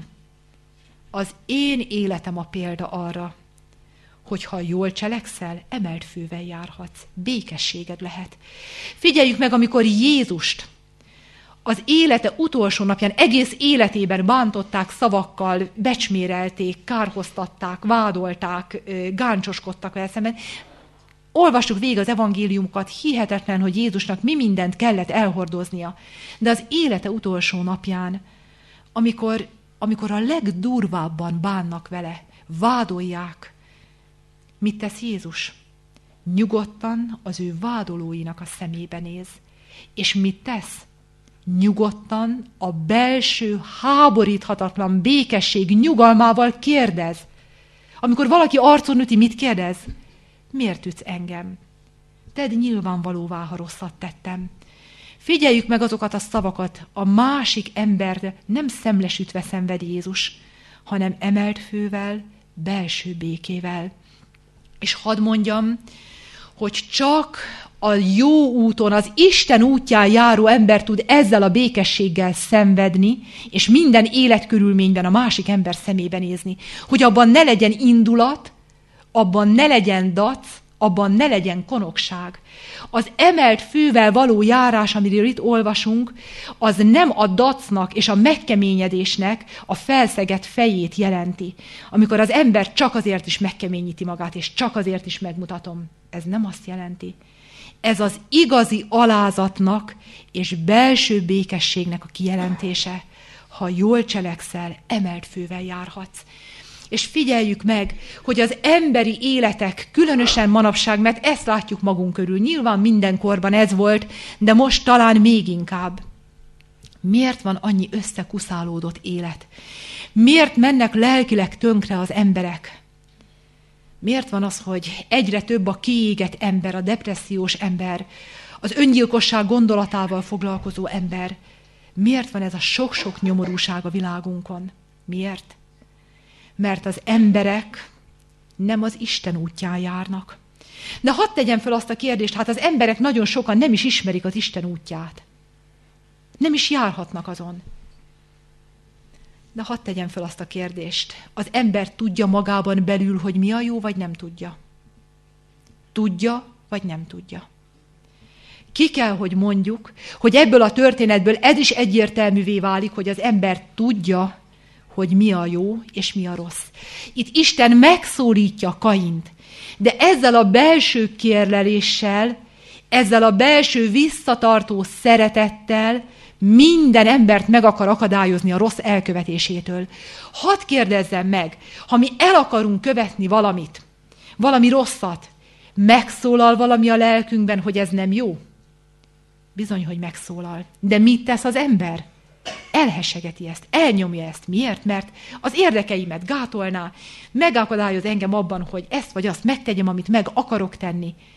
Az én életem a példa arra, hogy ha jól cselekszel, emelt fővel járhatsz, békességed lehet. Figyeljük meg, amikor Jézust az élete utolsó napján, egész életében bántották szavakkal, becsmérelték, kárhoztatták, vádolták, gáncsoskodtak vele szemben. Olvassuk végig az evangéliumokat, hihetetlen, hogy Jézusnak mi mindent kellett elhordoznia. De az élete utolsó napján, amikor, amikor a legdurvábban bánnak vele, vádolják, mit tesz Jézus? Nyugodtan az ő vádolóinak a szemébe néz. És mit tesz? Nyugodtan a belső, háboríthatatlan békesség nyugalmával kérdez. Amikor valaki arcon üti, mit kérdez? Miért ütsz engem? Tedd nyilvánvalóvá, ha rosszat tettem. Figyeljük meg azokat a szavakat, a másik ember nem szemlesütve szenved Jézus, hanem emelt fővel, belső békével. És hadd mondjam, hogy csak a jó úton, az Isten útján járó ember tud ezzel a békességgel szenvedni, és minden életkörülményben a másik ember szemébe nézni. Hogy abban ne legyen indulat, abban ne legyen dac, abban ne legyen konokság. Az emelt fővel való járás, amiről itt olvasunk, az nem a dacnak és a megkeményedésnek a felszegett fejét jelenti. Amikor az ember csak azért is megkeményíti magát, és csak azért is megmutatom. Ez nem azt jelenti. Ez az igazi alázatnak és belső békességnek a kijelentése. Ha jól cselekszel, emelt fővel járhatsz. És figyeljük meg, hogy az emberi életek, különösen manapság, mert ezt látjuk magunk körül, nyilván mindenkorban ez volt, de most talán még inkább. Miért van annyi összekuszálódott élet? Miért mennek lelkileg tönkre az emberek? Miért van az, hogy egyre több a kiégett ember, a depressziós ember, az öngyilkosság gondolatával foglalkozó ember? Miért van ez a sok-sok nyomorúság a világunkon? Miért? Mert az emberek nem az Isten útján járnak. De hadd tegyem fel azt a kérdést, hát az emberek nagyon sokan nem is ismerik az Isten útját. Nem is járhatnak azon. De hadd tegyem fel azt a kérdést, az ember tudja magában belül, hogy mi a jó, vagy nem tudja? Tudja, vagy nem tudja? Ki kell, hogy mondjuk, hogy ebből a történetből ez is egyértelművé válik, hogy az ember tudja, hogy mi a jó és mi a rossz. Itt Isten megszólítja Kaint, de ezzel a belső kérleléssel, ezzel a belső visszatartó szeretettel minden embert meg akar akadályozni a rossz elkövetésétől. Hadd kérdezzem meg, ha mi el akarunk követni valamit, valami rosszat, megszólal valami a lelkünkben, hogy ez nem jó? Bizony, hogy megszólal. De mit tesz az ember? Elhessegeti ezt, elnyomja ezt. Miért? Mert az érdekeimet gátolná, megakadályoz engem abban, hogy ezt vagy azt megtegyem, amit meg akarok tenni.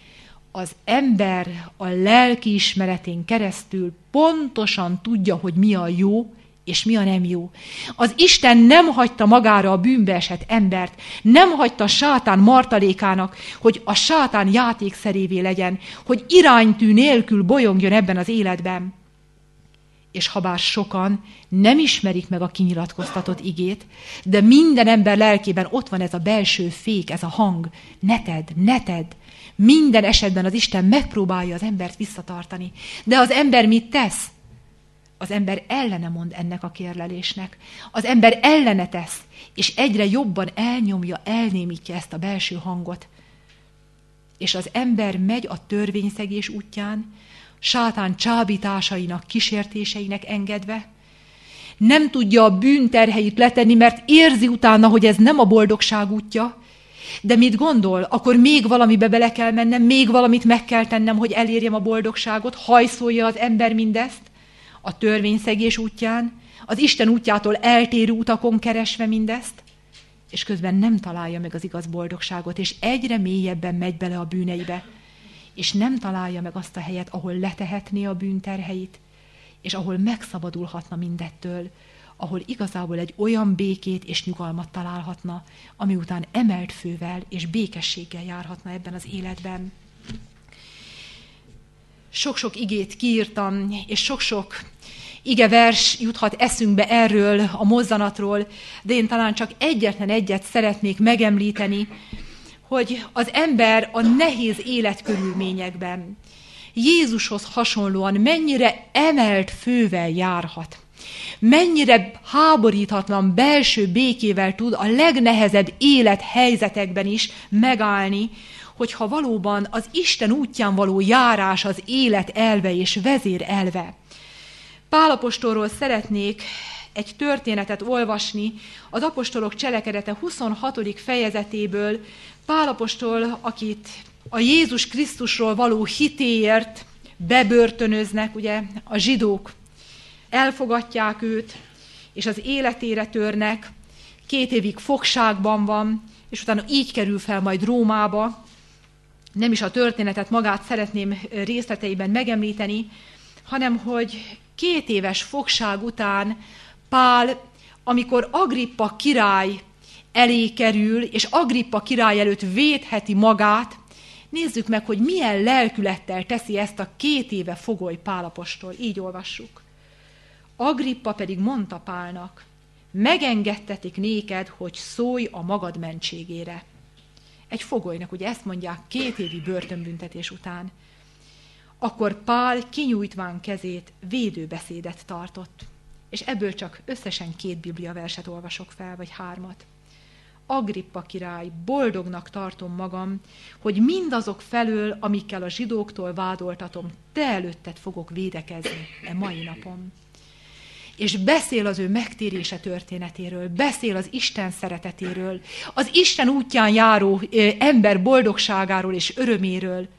Az ember a lelkiismeretén keresztül pontosan tudja, hogy mi a jó, és mi a nem jó. Az Isten nem hagyta magára a bűnbe esett embert, nem hagyta sátán martalékának, hogy a sátán játékszerévé legyen, hogy iránytű nélkül bolyongjon ebben az életben. És habár sokan nem ismerik meg a kinyilatkoztatott igét, de minden ember lelkében ott van ez a belső fék, ez a hang. Ne tedd, ne tedd. Minden esetben az Isten megpróbálja az embert visszatartani. De az ember mit tesz? Az ember ellene mond ennek a kérlelésnek. Az ember ellene tesz, és egyre jobban elnyomja, elnémítja ezt a belső hangot. És az ember megy a törvényszegés útján, sátán csábításainak, kísértéseinek engedve, nem tudja a bűn terheit letenni, mert érzi utána, hogy ez nem a boldogság útja, de mit gondol? Akkor még valamibe bele kell mennem, még valamit meg kell tennem, hogy elérjem a boldogságot, hajszolja az ember mindezt a törvényszegés útján, az Isten útjától eltérő utakon keresve mindezt, és közben nem találja meg az igaz boldogságot, és egyre mélyebben megy bele a bűneibe, és nem találja meg azt a helyet, ahol letehetné a bűn terheit, és ahol megszabadulhatna mindettől, ahol igazából egy olyan békét és nyugalmat találhatna, ami után emelt fővel és békességgel járhatna ebben az életben. Sok-sok igét kiírtam, és sok-sok igevers juthat eszünkbe erről a mozzanatról, de én talán csak egyetlen egyet szeretnék megemlíteni, hogy az ember a nehéz életkörülményekben Jézushoz hasonlóan mennyire emelt fővel járhat, mennyire háboríthatlan belső békével tud a legnehezebb élethelyzetekben is megállni, hogyha valóban az Isten útján való járás az élet elve és vezér elve. Pál apostolról szeretnék egy történetet olvasni, az apostolok cselekedete huszonhatodik fejezetéből. Pál apostol, akit a Jézus Krisztusról való hitéért bebörtönöznek, ugye a zsidók elfogadják őt, és az életére törnek, két évig fogságban van, és utána így kerül fel majd Rómába. Nem is a történetet magát szeretném részleteiben megemlíteni, hanem hogy két éves fogság után Pál, amikor Agrippa király elé kerül, és Agrippa király előtt védheti magát, nézzük meg, hogy milyen lelkülettel teszi ezt a két éve fogoly Pál apostol. Így olvassuk. Agrippa pedig mondta Pálnak, megengedtetik néked, hogy szólj a magad mentségére. Egy fogolynak, ugye ezt mondják két évi börtönbüntetés után. Akkor Pál kinyújtván kezét védőbeszédet tartott, és ebből csak összesen két bibliaverset olvasok fel, vagy hármat. Agrippa király, boldognak tartom magam, hogy mindazok felől, amikkel a zsidóktól vádoltatom, te előtted fogok védekezni e mai napon. És beszél az ő megtérése történetéről, beszél az Isten szeretetéről, az Isten útján járó ember boldogságáról és öröméről.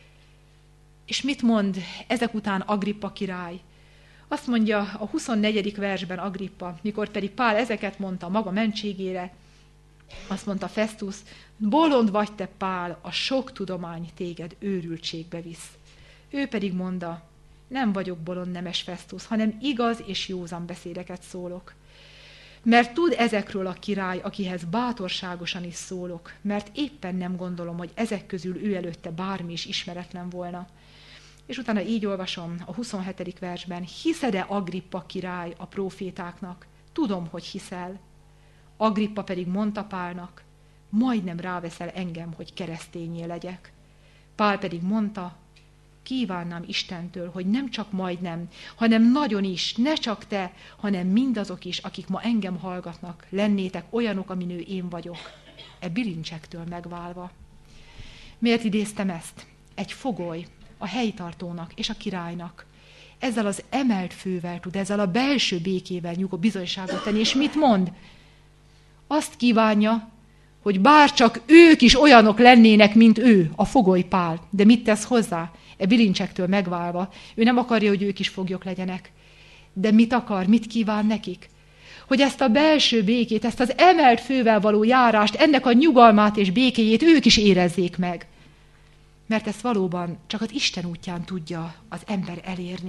És mit mond ezek után Agrippa király? Azt mondja a huszonnegyedik versben Agrippa, mikor pedig Pál ezeket mondta maga mentségére, azt mondta Festus, bolond vagy te Pál, a sok tudomány téged őrültségbe visz. Ő pedig mondta, nem vagyok bolond, nemes Festus, hanem igaz és józan beszédeket szólok. Mert tud ezekről a király, akihez bátorságosan is szólok, mert éppen nem gondolom, hogy ezek közül ő előtte bármi is ismeretlen volna. És utána így olvasom a huszonhetedik versben, hiszed-e Agrippa király a prófétáknak? Tudom, hogy hiszel. Agrippa pedig mondta Pálnak, majdnem ráveszel engem, hogy keresztényé legyek. Pál pedig mondta, kívánnám Istentől, hogy nem csak majdnem, hanem nagyon is, ne csak te, hanem mindazok is, akik ma engem hallgatnak, lennétek olyanok, aminő én vagyok, e bilincsektől megválva. Miért idéztem ezt? Egy fogoly a helytartónak és a királynak. Ezzel az emelt fővel tud, ezzel a belső békével nyugodt bizonyságot tenni. És mit mond? Azt kívánja, hogy bárcsak ők is olyanok lennének, mint ő, a fogoly Pál. De mit tesz hozzá? E bilincsektől megválva. Ő nem akarja, hogy ők is foglyok legyenek. De mit akar, mit kíván nekik? Hogy ezt a belső békét, ezt az emelt fővel való járást, ennek a nyugalmát és békéjét ők is érezzék meg. Mert ezt valóban csak az Isten útján tudja az ember elérni.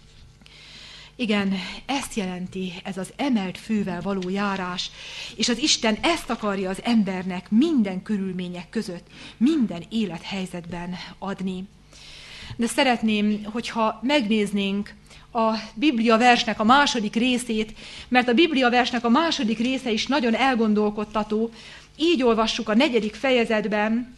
Igen, ezt jelenti ez az emelt fővel való járás, és az Isten ezt akarja az embernek minden körülmények között, minden élethelyzetben adni. De szeretném, hogyha megnéznénk a Biblia versnek a második részét, mert a Biblia versnek a második része is nagyon elgondolkodtató. Így olvassuk a negyedik fejezetben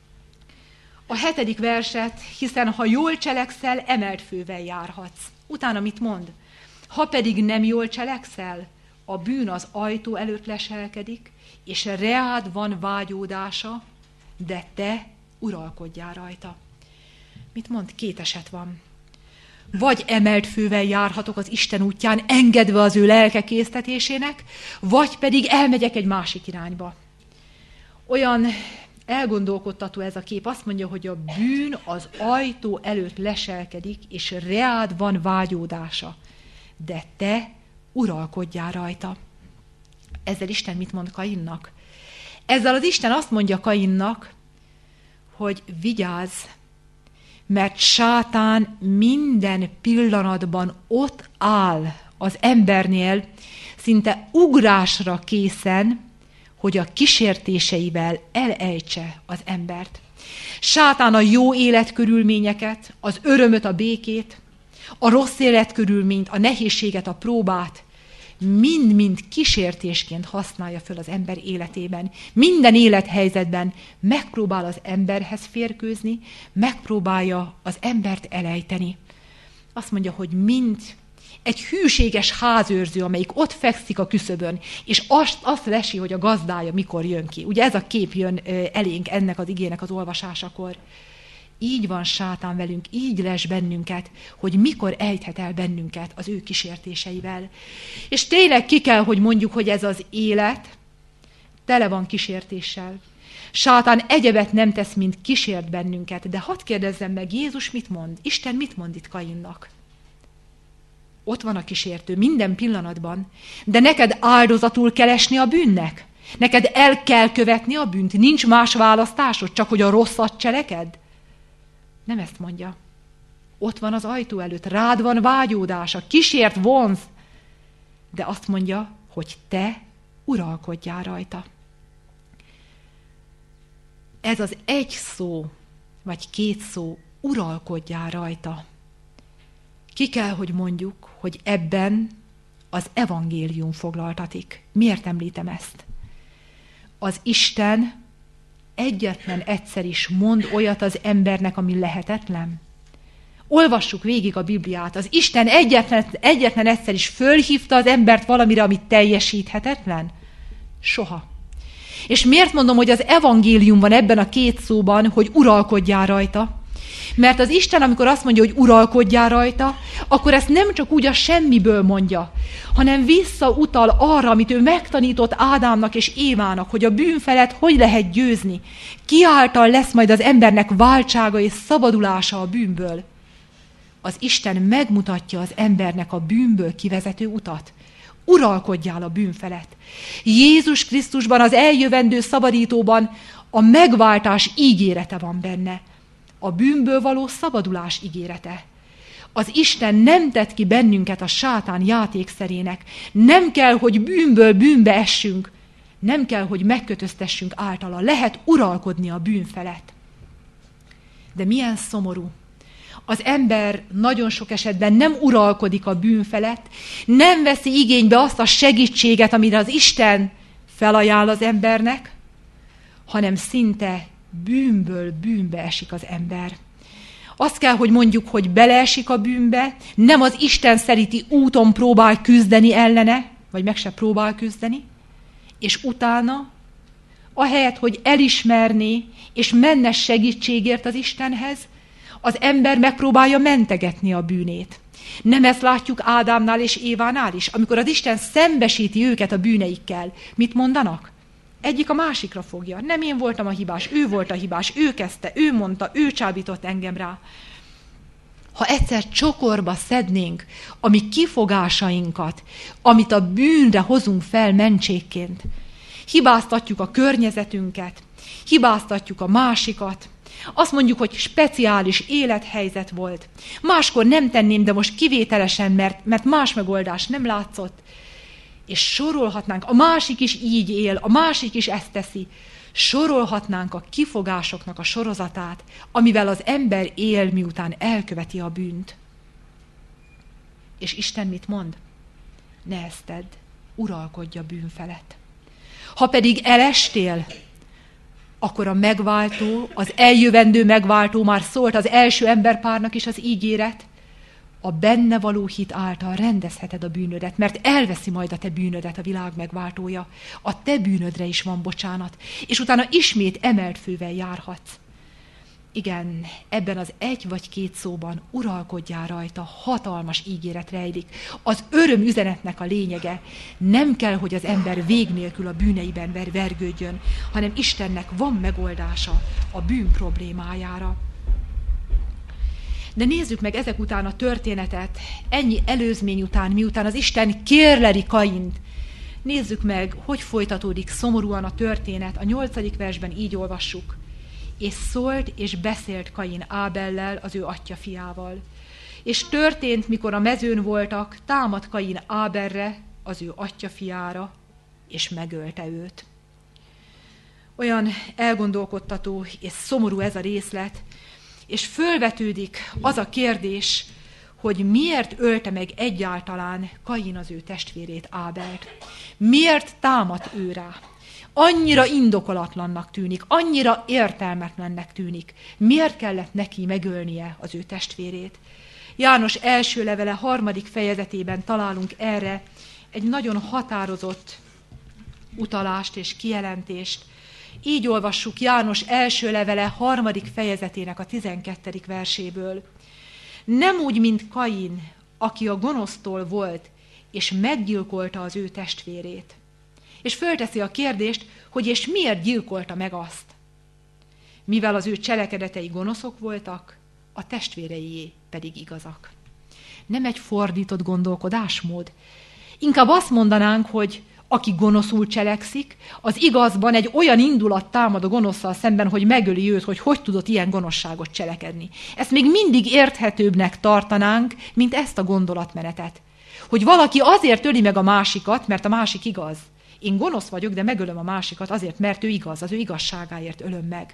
a hetedik verset, hiszen ha jól cselekszel, emelt fővel járhatsz. Utána mit mond? Ha pedig nem jól cselekszel, a bűn az ajtó előtt leselkedik, és reád van vágyódása, de te uralkodjál rajta. Mit mond? Két eset van. Vagy emelt fővel járhatok az Isten útján, engedve az ő lelke késztetésének, vagy pedig elmegyek egy másik irányba. Olyan elgondolkodtató ez a kép. Azt mondja, hogy a bűn az ajtó előtt leselkedik, és reád van vágyódása, de te uralkodjál rajta. Ezzel Isten mit mond Kainnak? Ezzel az Isten azt mondja Kainnak, hogy vigyázz, mert sátán minden pillanatban ott áll az embernél, szinte ugrásra készen, hogy a kísértéseivel elejtse az embert. Sátán a jó életkörülményeket, az örömöt, a békét, a rossz életkörülményt, a nehézséget, a próbát mind-mind kísértésként használja föl az ember életében. Minden élethelyzetben megpróbál az emberhez férkőzni, megpróbálja az embert elejteni. Azt mondja, hogy mind egy hűséges házőrző, amelyik ott fekszik a küszöbön, és azt, azt lesi, hogy a gazdája mikor jön ki. Ugye ez a kép jön elénk ennek az igének az olvasásakor. Így van sátán velünk, így les bennünket, hogy mikor ejthet el bennünket az ő kísértéseivel. És tényleg ki kell, hogy mondjuk, hogy ez az élet tele van kísértéssel. Sátán egyebet nem tesz, mint kísért bennünket, de hadd kérdezzem meg, Jézus mit mond? Isten mit mond itt Kainnak? Ott van a kísértő minden pillanatban, de neked áldozatul kell esni a bűnnek. Neked el kell követni a bűnt, nincs más választásod, csak hogy a rosszat cseleked. Nem ezt mondja. Ott van az ajtó előtt, rád van vágyódása, kísért, vonz, de azt mondja, hogy te uralkodjál rajta. Ez az egy szó, vagy két szó, uralkodjál rajta. Ki kell, hogy mondjuk, hogy ebben az evangélium foglaltatik. Miért említem ezt? Az Isten egyetlen egyszer is mond olyat az embernek, ami lehetetlen. Olvassuk végig a Bibliát. Az Isten egyetlen, egyetlen egyszer is fölhívta az embert valamire, amit teljesíthetetlen? Soha. És miért mondom, hogy az evangélium van ebben a két szóban, hogy uralkodjál rajta? Mert az Isten, amikor azt mondja, hogy uralkodjál rajta, akkor ezt nem csak úgy a semmiből mondja, hanem visszautal arra, amit ő megtanított Ádámnak és Évának, hogy a bűn felett hogy lehet győzni. Ki által lesz majd az embernek váltsága és szabadulása a bűnből. Az Isten megmutatja az embernek a bűnből kivezető utat. Uralkodjál a bűn felett. Jézus Krisztusban, az eljövendő szabadítóban a megváltás ígérete van benne. A bűnből való szabadulás ígérete. Az Isten nem tett ki bennünket a sátán játékszerének. Nem kell, hogy bűnből bűnbe essünk. Nem kell, hogy megkötöztessünk általa. Lehet uralkodni a bűn felett. De milyen szomorú. Az ember nagyon sok esetben nem uralkodik a bűn felett, nem veszi igénybe azt a segítséget, amire az Isten felajánl az embernek, hanem szinte bűnből bűnbe esik az ember. Azt kell, hogy mondjuk, hogy beleesik a bűnbe, nem az Isten szerinti úton próbál küzdeni ellene, vagy meg se próbál küzdeni, és utána, ahelyett, hogy elismerné, és menne segítségért az Istenhez, az ember megpróbálja mentegetni a bűnét. Nem ezt látjuk Ádámnál és Évánál is, amikor az Isten szembesíti őket a bűneikkel. Mit mondanak? Egyik a másikra fogja. Nem én voltam a hibás, ő volt a hibás, ő kezdte, ő mondta, ő csábított engem rá. Ha egyszer csokorba szednénk a mi kifogásainkat, amit a bűnre hozunk fel mentségként, hibáztatjuk a környezetünket, hibáztatjuk a másikat, Azt mondjuk, hogy speciális élethelyzet volt. Máskor nem tenném, de most kivételesen, mert, mert más megoldás nem látszott. És sorolhatnánk, a másik is így él, a másik is ezt teszi. Sorolhatnánk a kifogásoknak a sorozatát, amivel az ember él, miután elköveti a bűnt. És Isten mit mond? Ne ezt tedd, uralkodj a bűn felett. Ha pedig elestél, akkor a megváltó, az eljövendő megváltó már szólt az első emberpárnak is az ígéret, a benne való hit által rendezheted a bűnödet, mert elveszi majd a te bűnödet a világ megváltója. A te bűnödre is van bocsánat, és utána ismét emelt fővel járhatsz. Igen, ebben az egy vagy két szóban uralkodjál rajta, hatalmas ígéret rejlik. Az öröm üzenetnek a lényege. Nem kell, hogy az ember vég nélkül a bűneiben ver- vergődjön, hanem Istennek van megoldása a bűn problémájára. De nézzük meg ezek után a történetet, ennyi előzmény után, miután az Isten kérleli Kaint. Nézzük meg, hogy folytatódik szomorúan a történet. A nyolcadik versben így olvassuk. És szólt és beszélt Kain Ábellel, az ő atyja fiával. És történt, mikor a mezőn voltak, támad Kain Ábelre, az ő atyja fiára, és megölte őt. Olyan elgondolkodtató és szomorú ez a részlet, és fölvetődik az a kérdés, hogy miért ölte meg egyáltalán Kain az ő testvérét, Ábelt. Miért támadt ő rá? Annyira indokolatlannak tűnik, annyira értelmetlennek tűnik. Miért kellett neki megölnie az ő testvérét? János első levele harmadik fejezetében találunk erre egy nagyon határozott utalást és kijelentést. Így olvassuk János első levele harmadik fejezetének a tizenkettedik verséből. Nem úgy, mint Kain, aki a gonosztól volt, és meggyilkolta az ő testvérét. És fölteszi a kérdést, hogy és miért gyilkolta meg azt. Mivel az ő cselekedetei gonoszok voltak, a testvérei pedig igazak. Nem egy fordított gondolkodásmód. Inkább azt mondanánk, hogy aki gonoszul cselekszik, az igazban egy olyan indulat támad a gonoszszal szemben, hogy megöli őt, hogy hogy tudott ilyen gonoszságot cselekedni. Ezt még mindig érthetőbbnek tartanánk, mint ezt a gondolatmenetet. Hogy valaki azért öli meg a másikat, mert a másik igaz. Én gonosz vagyok, de megölöm a másikat azért, mert ő igaz, az ő igazságáért ölöm meg.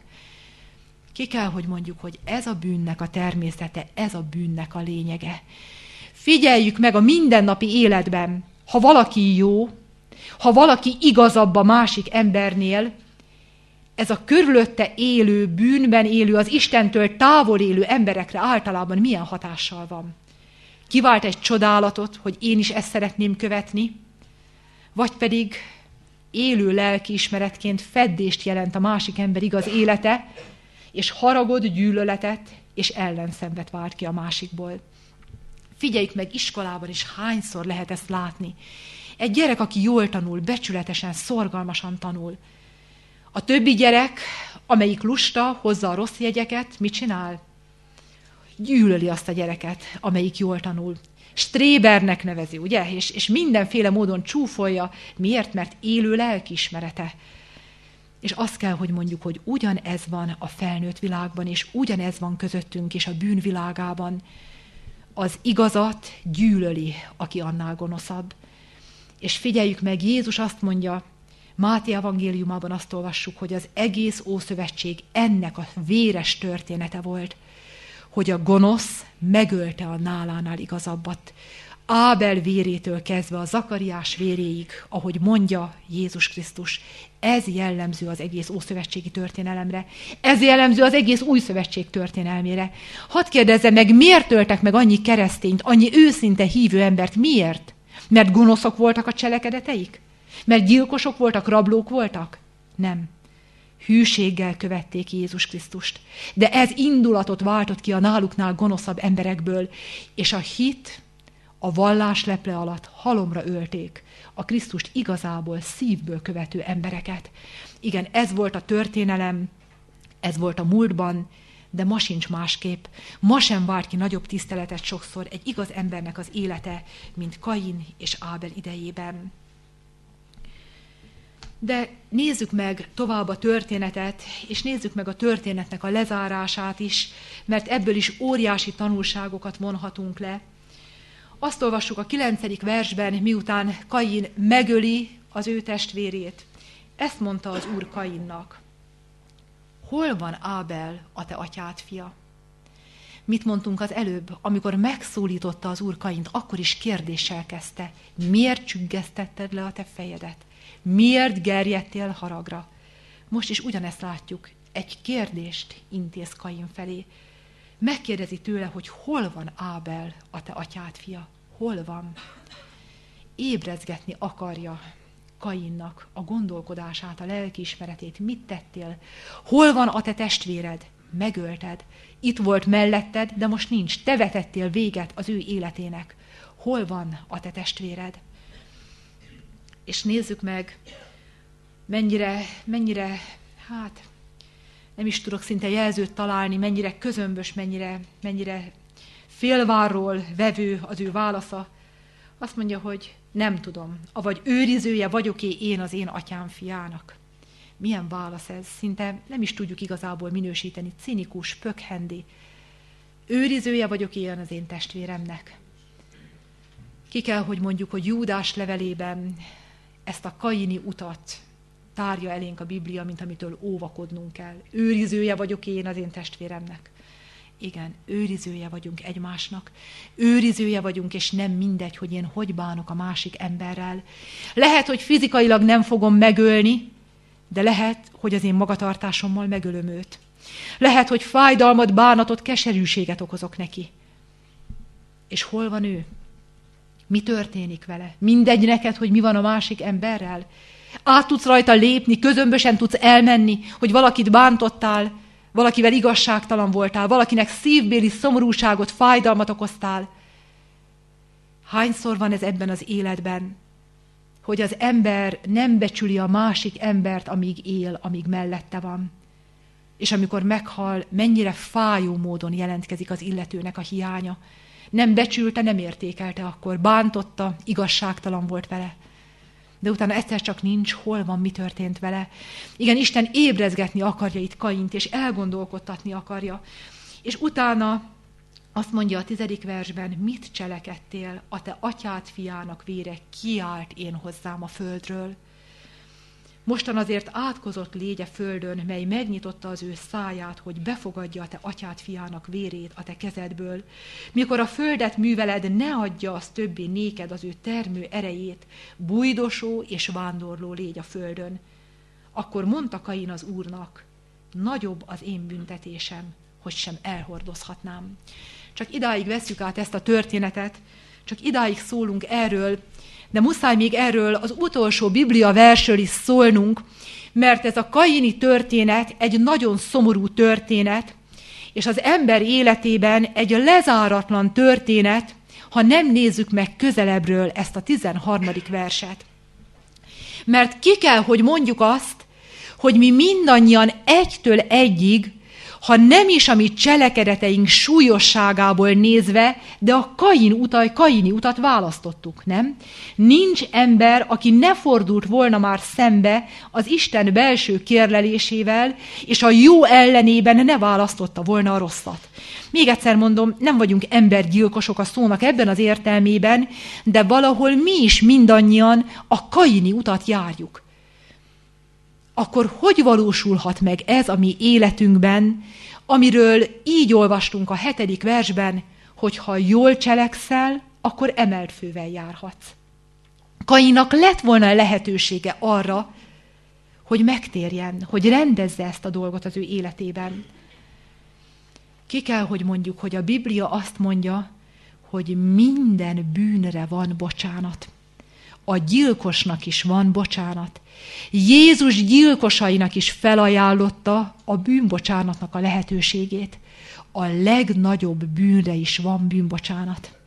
Ki kell, hogy mondjuk, hogy ez a bűnnek a természete, ez a bűnnek a lényege. Figyeljük meg a mindennapi életben, ha valaki jó, ha valaki igazabb a másik embernél, ez a körülötte élő, bűnben élő, az Istentől távol élő emberekre általában milyen hatással van. Kivált egy csodálatot, hogy én is ezt szeretném követni, vagy pedig élő lelkiismeretként feddést jelent a másik ember igaz élete, és haragot, gyűlöletet és ellenszenvet vált ki a másikból. Figyeljük meg, iskolában is hányszor lehet ezt látni. Egy gyerek, aki jól tanul, becsületesen, szorgalmasan tanul. A többi gyerek, amelyik lusta, hozza a rossz jegyeket, mit csinál? Gyűlöli azt a gyereket, amelyik jól tanul. Strébernek nevezi, ugye? És, és mindenféle módon csúfolja. Miért? Mert élő lelkiismerete. És azt kell, hogy mondjuk, hogy ugyanez van a felnőtt világban, és ugyanez van közöttünk is a bűnvilágában. Az igazat gyűlöli, aki annál gonoszabb. És figyeljük meg, Jézus azt mondja, Máté evangéliumában azt olvassuk, hogy az egész Ószövetség ennek a véres története volt, hogy a gonosz megölte a nálánál igazabbat. Ábel vérétől kezdve a Zakariás véréig, ahogy mondja Jézus Krisztus, ez jellemző az egész ószövetségi történelemre, ez jellemző az egész új szövetség történelmére. Hadd kérdezzem meg, miért öltek meg annyi keresztényt, annyi őszinte hívő embert, miért? Mert gonoszok voltak a cselekedeteik? Mert gyilkosok voltak, rablók voltak? Nem. Hűséggel követték Jézus Krisztust. De ez indulatot váltott ki a náluknál gonoszabb emberekből, és a hit, a vallás leple alatt halomra ölték a Krisztust igazából szívből követő embereket. Igen, ez volt a történelem, ez volt a múltban, de ma sincs másképp. Ma sem várt ki nagyobb tiszteletet sokszor egy igaz embernek az élete, mint Kain és Ábel idejében. De nézzük meg tovább a történetet, és nézzük meg a történetnek a lezárását is, mert ebből is óriási tanulságokat vonhatunk le. Azt olvassuk a kilencedik versben, miután Kain megöli az ő testvérét. Ezt mondta az Úr Kainnak: hol van Ábel, a te atyád fia? Mit mondtunk az előbb, amikor megszólította az Úr Kaint, akkor is kérdéssel kezdte: miért csüggesztetted le a te fejedet? Miért gerjedtél haragra? Most is ugyanezt látjuk, egy kérdést intéz Kain felé. Megkérdezi tőle, hogy hol van Ábel, a te atyád fia? Hol van? Ébrezgetni akarja Kainnak a gondolkodását, a lelkiismeretét. Mit tettél? Hol van a te testvéred? Megölted. Itt volt melletted, de most nincs. Te vetettél véget az ő életének. Hol van a te testvéred? És nézzük meg, mennyire, mennyire, hát nem is tudok szinte jelzőt találni, mennyire közömbös, mennyire, mennyire félvárról vevő az ő válasza. Azt mondja, hogy nem tudom, avagy őrizője vagyok-e én az én atyám fiának. Milyen válasz ez? Szinte nem is tudjuk igazából minősíteni. Cinikus, pökhendi. Őrizője vagyok én az én testvéremnek. Ki kell, hogy mondjuk, hogy Júdás levelében ezt a kaini utat tárja elénk a Biblia, mint amitől óvakodnunk kell. Őrizője vagyok én az én testvéremnek. Igen, őrizője vagyunk egymásnak. Őrizője vagyunk, és nem mindegy, hogy én hogy bánok a másik emberrel. Lehet, hogy fizikailag nem fogom megölni, de lehet, hogy az én magatartásommal megölöm őt. Lehet, hogy fájdalmat, bánatot, keserűséget okozok neki. És hol van ő? Mi történik vele? Mindegy neked, hogy mi van a másik emberrel? Át tudsz rajta lépni, közömbösen tudsz elmenni, hogy valakit bántottál, valakivel igazságtalan voltál, valakinek szívbéli szomorúságot, fájdalmat okoztál. Hányszor van ez ebben az életben, hogy az ember nem becsüli a másik embert, amíg él, amíg mellette van. És amikor meghal, mennyire fájó módon jelentkezik az illetőnek a hiánya. Nem becsülte, nem értékelte akkor, bántotta, igazságtalan volt vele. De utána egyszer csak nincs, hol van, mi történt vele. Igen, Isten ébrezgetni akarja itt Kaint, és elgondolkodtatni akarja. És utána azt mondja a tizedik versben, mit cselekedtél, a te atyád fiának vére kiált én hozzám a földről. Mostan azért átkozott légy a földön, mely megnyitotta az ő száját, hogy befogadja a te atyád fiának vérét a te kezedből. Mikor a földet műveled, ne adja az többé néked az ő termő erejét, bujdosó és vándorló légy a földön. Akkor mondta Kain az Úrnak, nagyobb az én büntetésem, hogy sem elhordozhatnám. Csak idáig vesszük át ezt a történetet, csak idáig szólunk erről, de muszáj még erről az utolsó Biblia versről is szólnunk, mert ez a kaini történet egy nagyon szomorú történet, és az ember életében egy lezáratlan történet, ha nem nézzük meg közelebbről ezt a tizenharmadik verset. Mert ki kell, hogy mondjuk azt, hogy mi mindannyian egytől egyig, ha nem is a mi cselekedeteink súlyosságából nézve, de a Kain utaj, kaini utat választottuk, nem? Nincs ember, aki ne fordult volna már szembe az Isten belső kérlelésével, és a jó ellenében ne választotta volna a rosszat. Még egyszer mondom, nem vagyunk embergyilkosok a szónak ebben az értelmében, de valahol mi is mindannyian a kaini utat járjuk. Akkor hogy valósulhat meg ez a mi életünkben, amiről így olvastunk a hetedik versben, hogy ha jól cselekszel, akkor emelt fővel járhatsz. Kainnak lett volna lehetősége arra, hogy megtérjen, hogy rendezze ezt a dolgot az ő életében. Ki kell, hogy mondjuk, hogy a Biblia azt mondja, hogy minden bűnre van bocsánat. A gyilkosnak is van bocsánat. Jézus gyilkosainak is felajánlotta a bűnbocsánatnak a lehetőségét. A legnagyobb bűnre is van bűnbocsánat.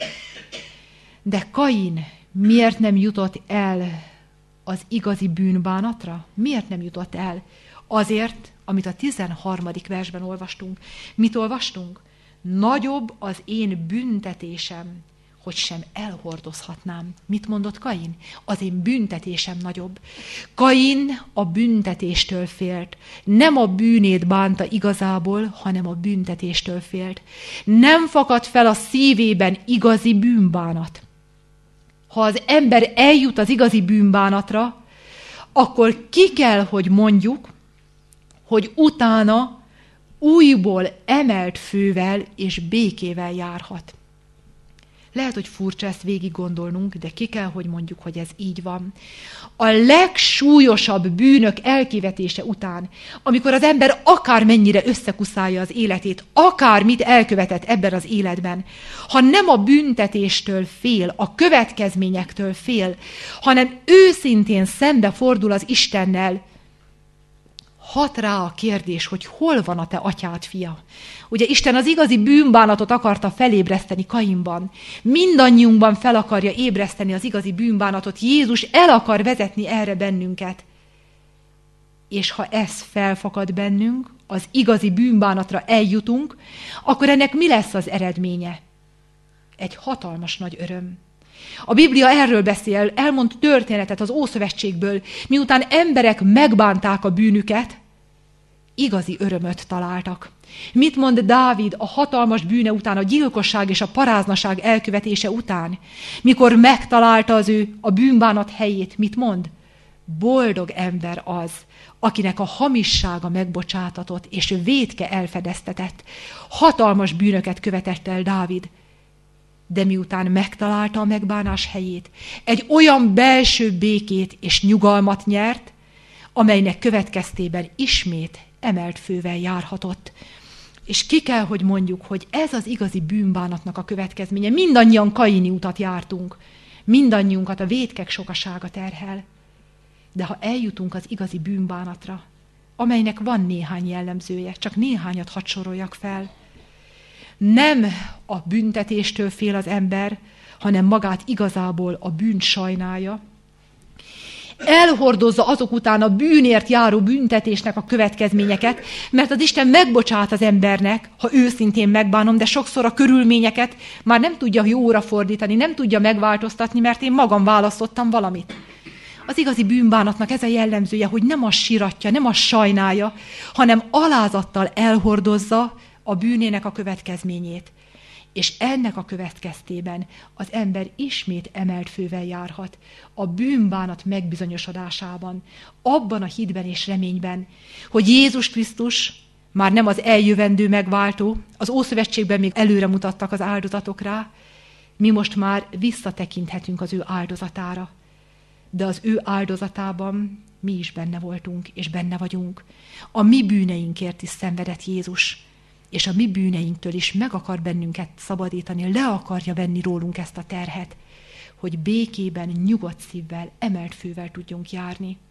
De Kain miért nem jutott el az igazi bűnbánatra? Miért nem jutott el? Azért, amit a tizenharmadik versben olvastunk. Mit olvastunk? Nagyobb az én büntetésem, hogy sem elhordozhatnám. Mit mondott Kain? Az én büntetésem nagyobb. Kain a büntetéstől félt. Nem a bűnét bánta igazából, hanem a büntetéstől félt. Nem fakadt fel a szívében igazi bűnbánat. Ha az ember eljut az igazi bűnbánatra, akkor ki kell, hogy mondjuk, hogy utána újból emelt fővel és békével járhat. Lehet, hogy furcsa ezt végig gondolnunk, de ki kell, hogy mondjuk, hogy ez így van. A legsúlyosabb bűnök elkövetése után, amikor az ember akármennyire összekuszálja az életét, akármit elkövetett ebben az életben, ha nem a büntetéstől fél, a következményektől fél, hanem őszintén szembefordul az Istennel, hat rá a kérdés, hogy hol van a te atyád fia. Ugye Isten az igazi bűnbánatot akarta felébreszteni Kainban. Mindannyiunkban fel akarja ébreszteni az igazi bűnbánatot. Jézus el akar vezetni erre bennünket. És ha ez felfakad bennünk, az igazi bűnbánatra eljutunk, akkor ennek mi lesz az eredménye? Egy hatalmas nagy öröm. A Biblia erről beszél, elmond történetet az Ószövetségből, miután emberek megbánták a bűnüket, igazi örömöt találtak. Mit mond Dávid a hatalmas bűne után, a gyilkosság és a paráznaság elkövetése után? Mikor megtalálta az ő a bűnbánat helyét, mit mond? Boldog ember az, akinek a hamissága megbocsátatott és vétke elfedeztetett. Hatalmas bűnöket követett el Dávid. De miután megtalálta a megbánás helyét, egy olyan belső békét és nyugalmat nyert, amelynek következtében ismét emelt fővel járhatott. És ki kell, hogy mondjuk, hogy ez az igazi bűnbánatnak a következménye. Mindannyian kaini utat jártunk, mindannyiunkat a vétkek sokasága terhel. De ha eljutunk az igazi bűnbánatra, amelynek van néhány jellemzője, csak néhányat hadd soroljak fel, nem a büntetéstől fél az ember, hanem magát igazából a bűnt sajnálja. Elhordozza azok után a bűnért járó büntetésnek a következményeket, mert az Isten megbocsát az embernek, ha őszintén megbánom, de sokszor a körülményeket már nem tudja jóra fordítani, nem tudja megváltoztatni, mert én magam választottam valamit. Az igazi bűnbánatnak ez a jellemzője, hogy nem az siratja, nem az sajnálja, hanem alázattal elhordozza a bűnének a következményét. És ennek a következtében az ember ismét emelt fővel járhat a bűnbánat megbizonyosodásában, abban a hitben és reményben, hogy Jézus Krisztus már nem az eljövendő megváltó, az Ószövetségben még előre mutattak az áldozatok rá, mi most már visszatekinthetünk az ő áldozatára. De az ő áldozatában mi is benne voltunk, és benne vagyunk. A mi bűneinkért is szenvedett Jézus, és a mi bűneinktől is meg akar bennünket szabadítani, le akarja venni rólunk ezt a terhet, hogy békében, nyugodt szívvel, emelt fővel tudjunk járni.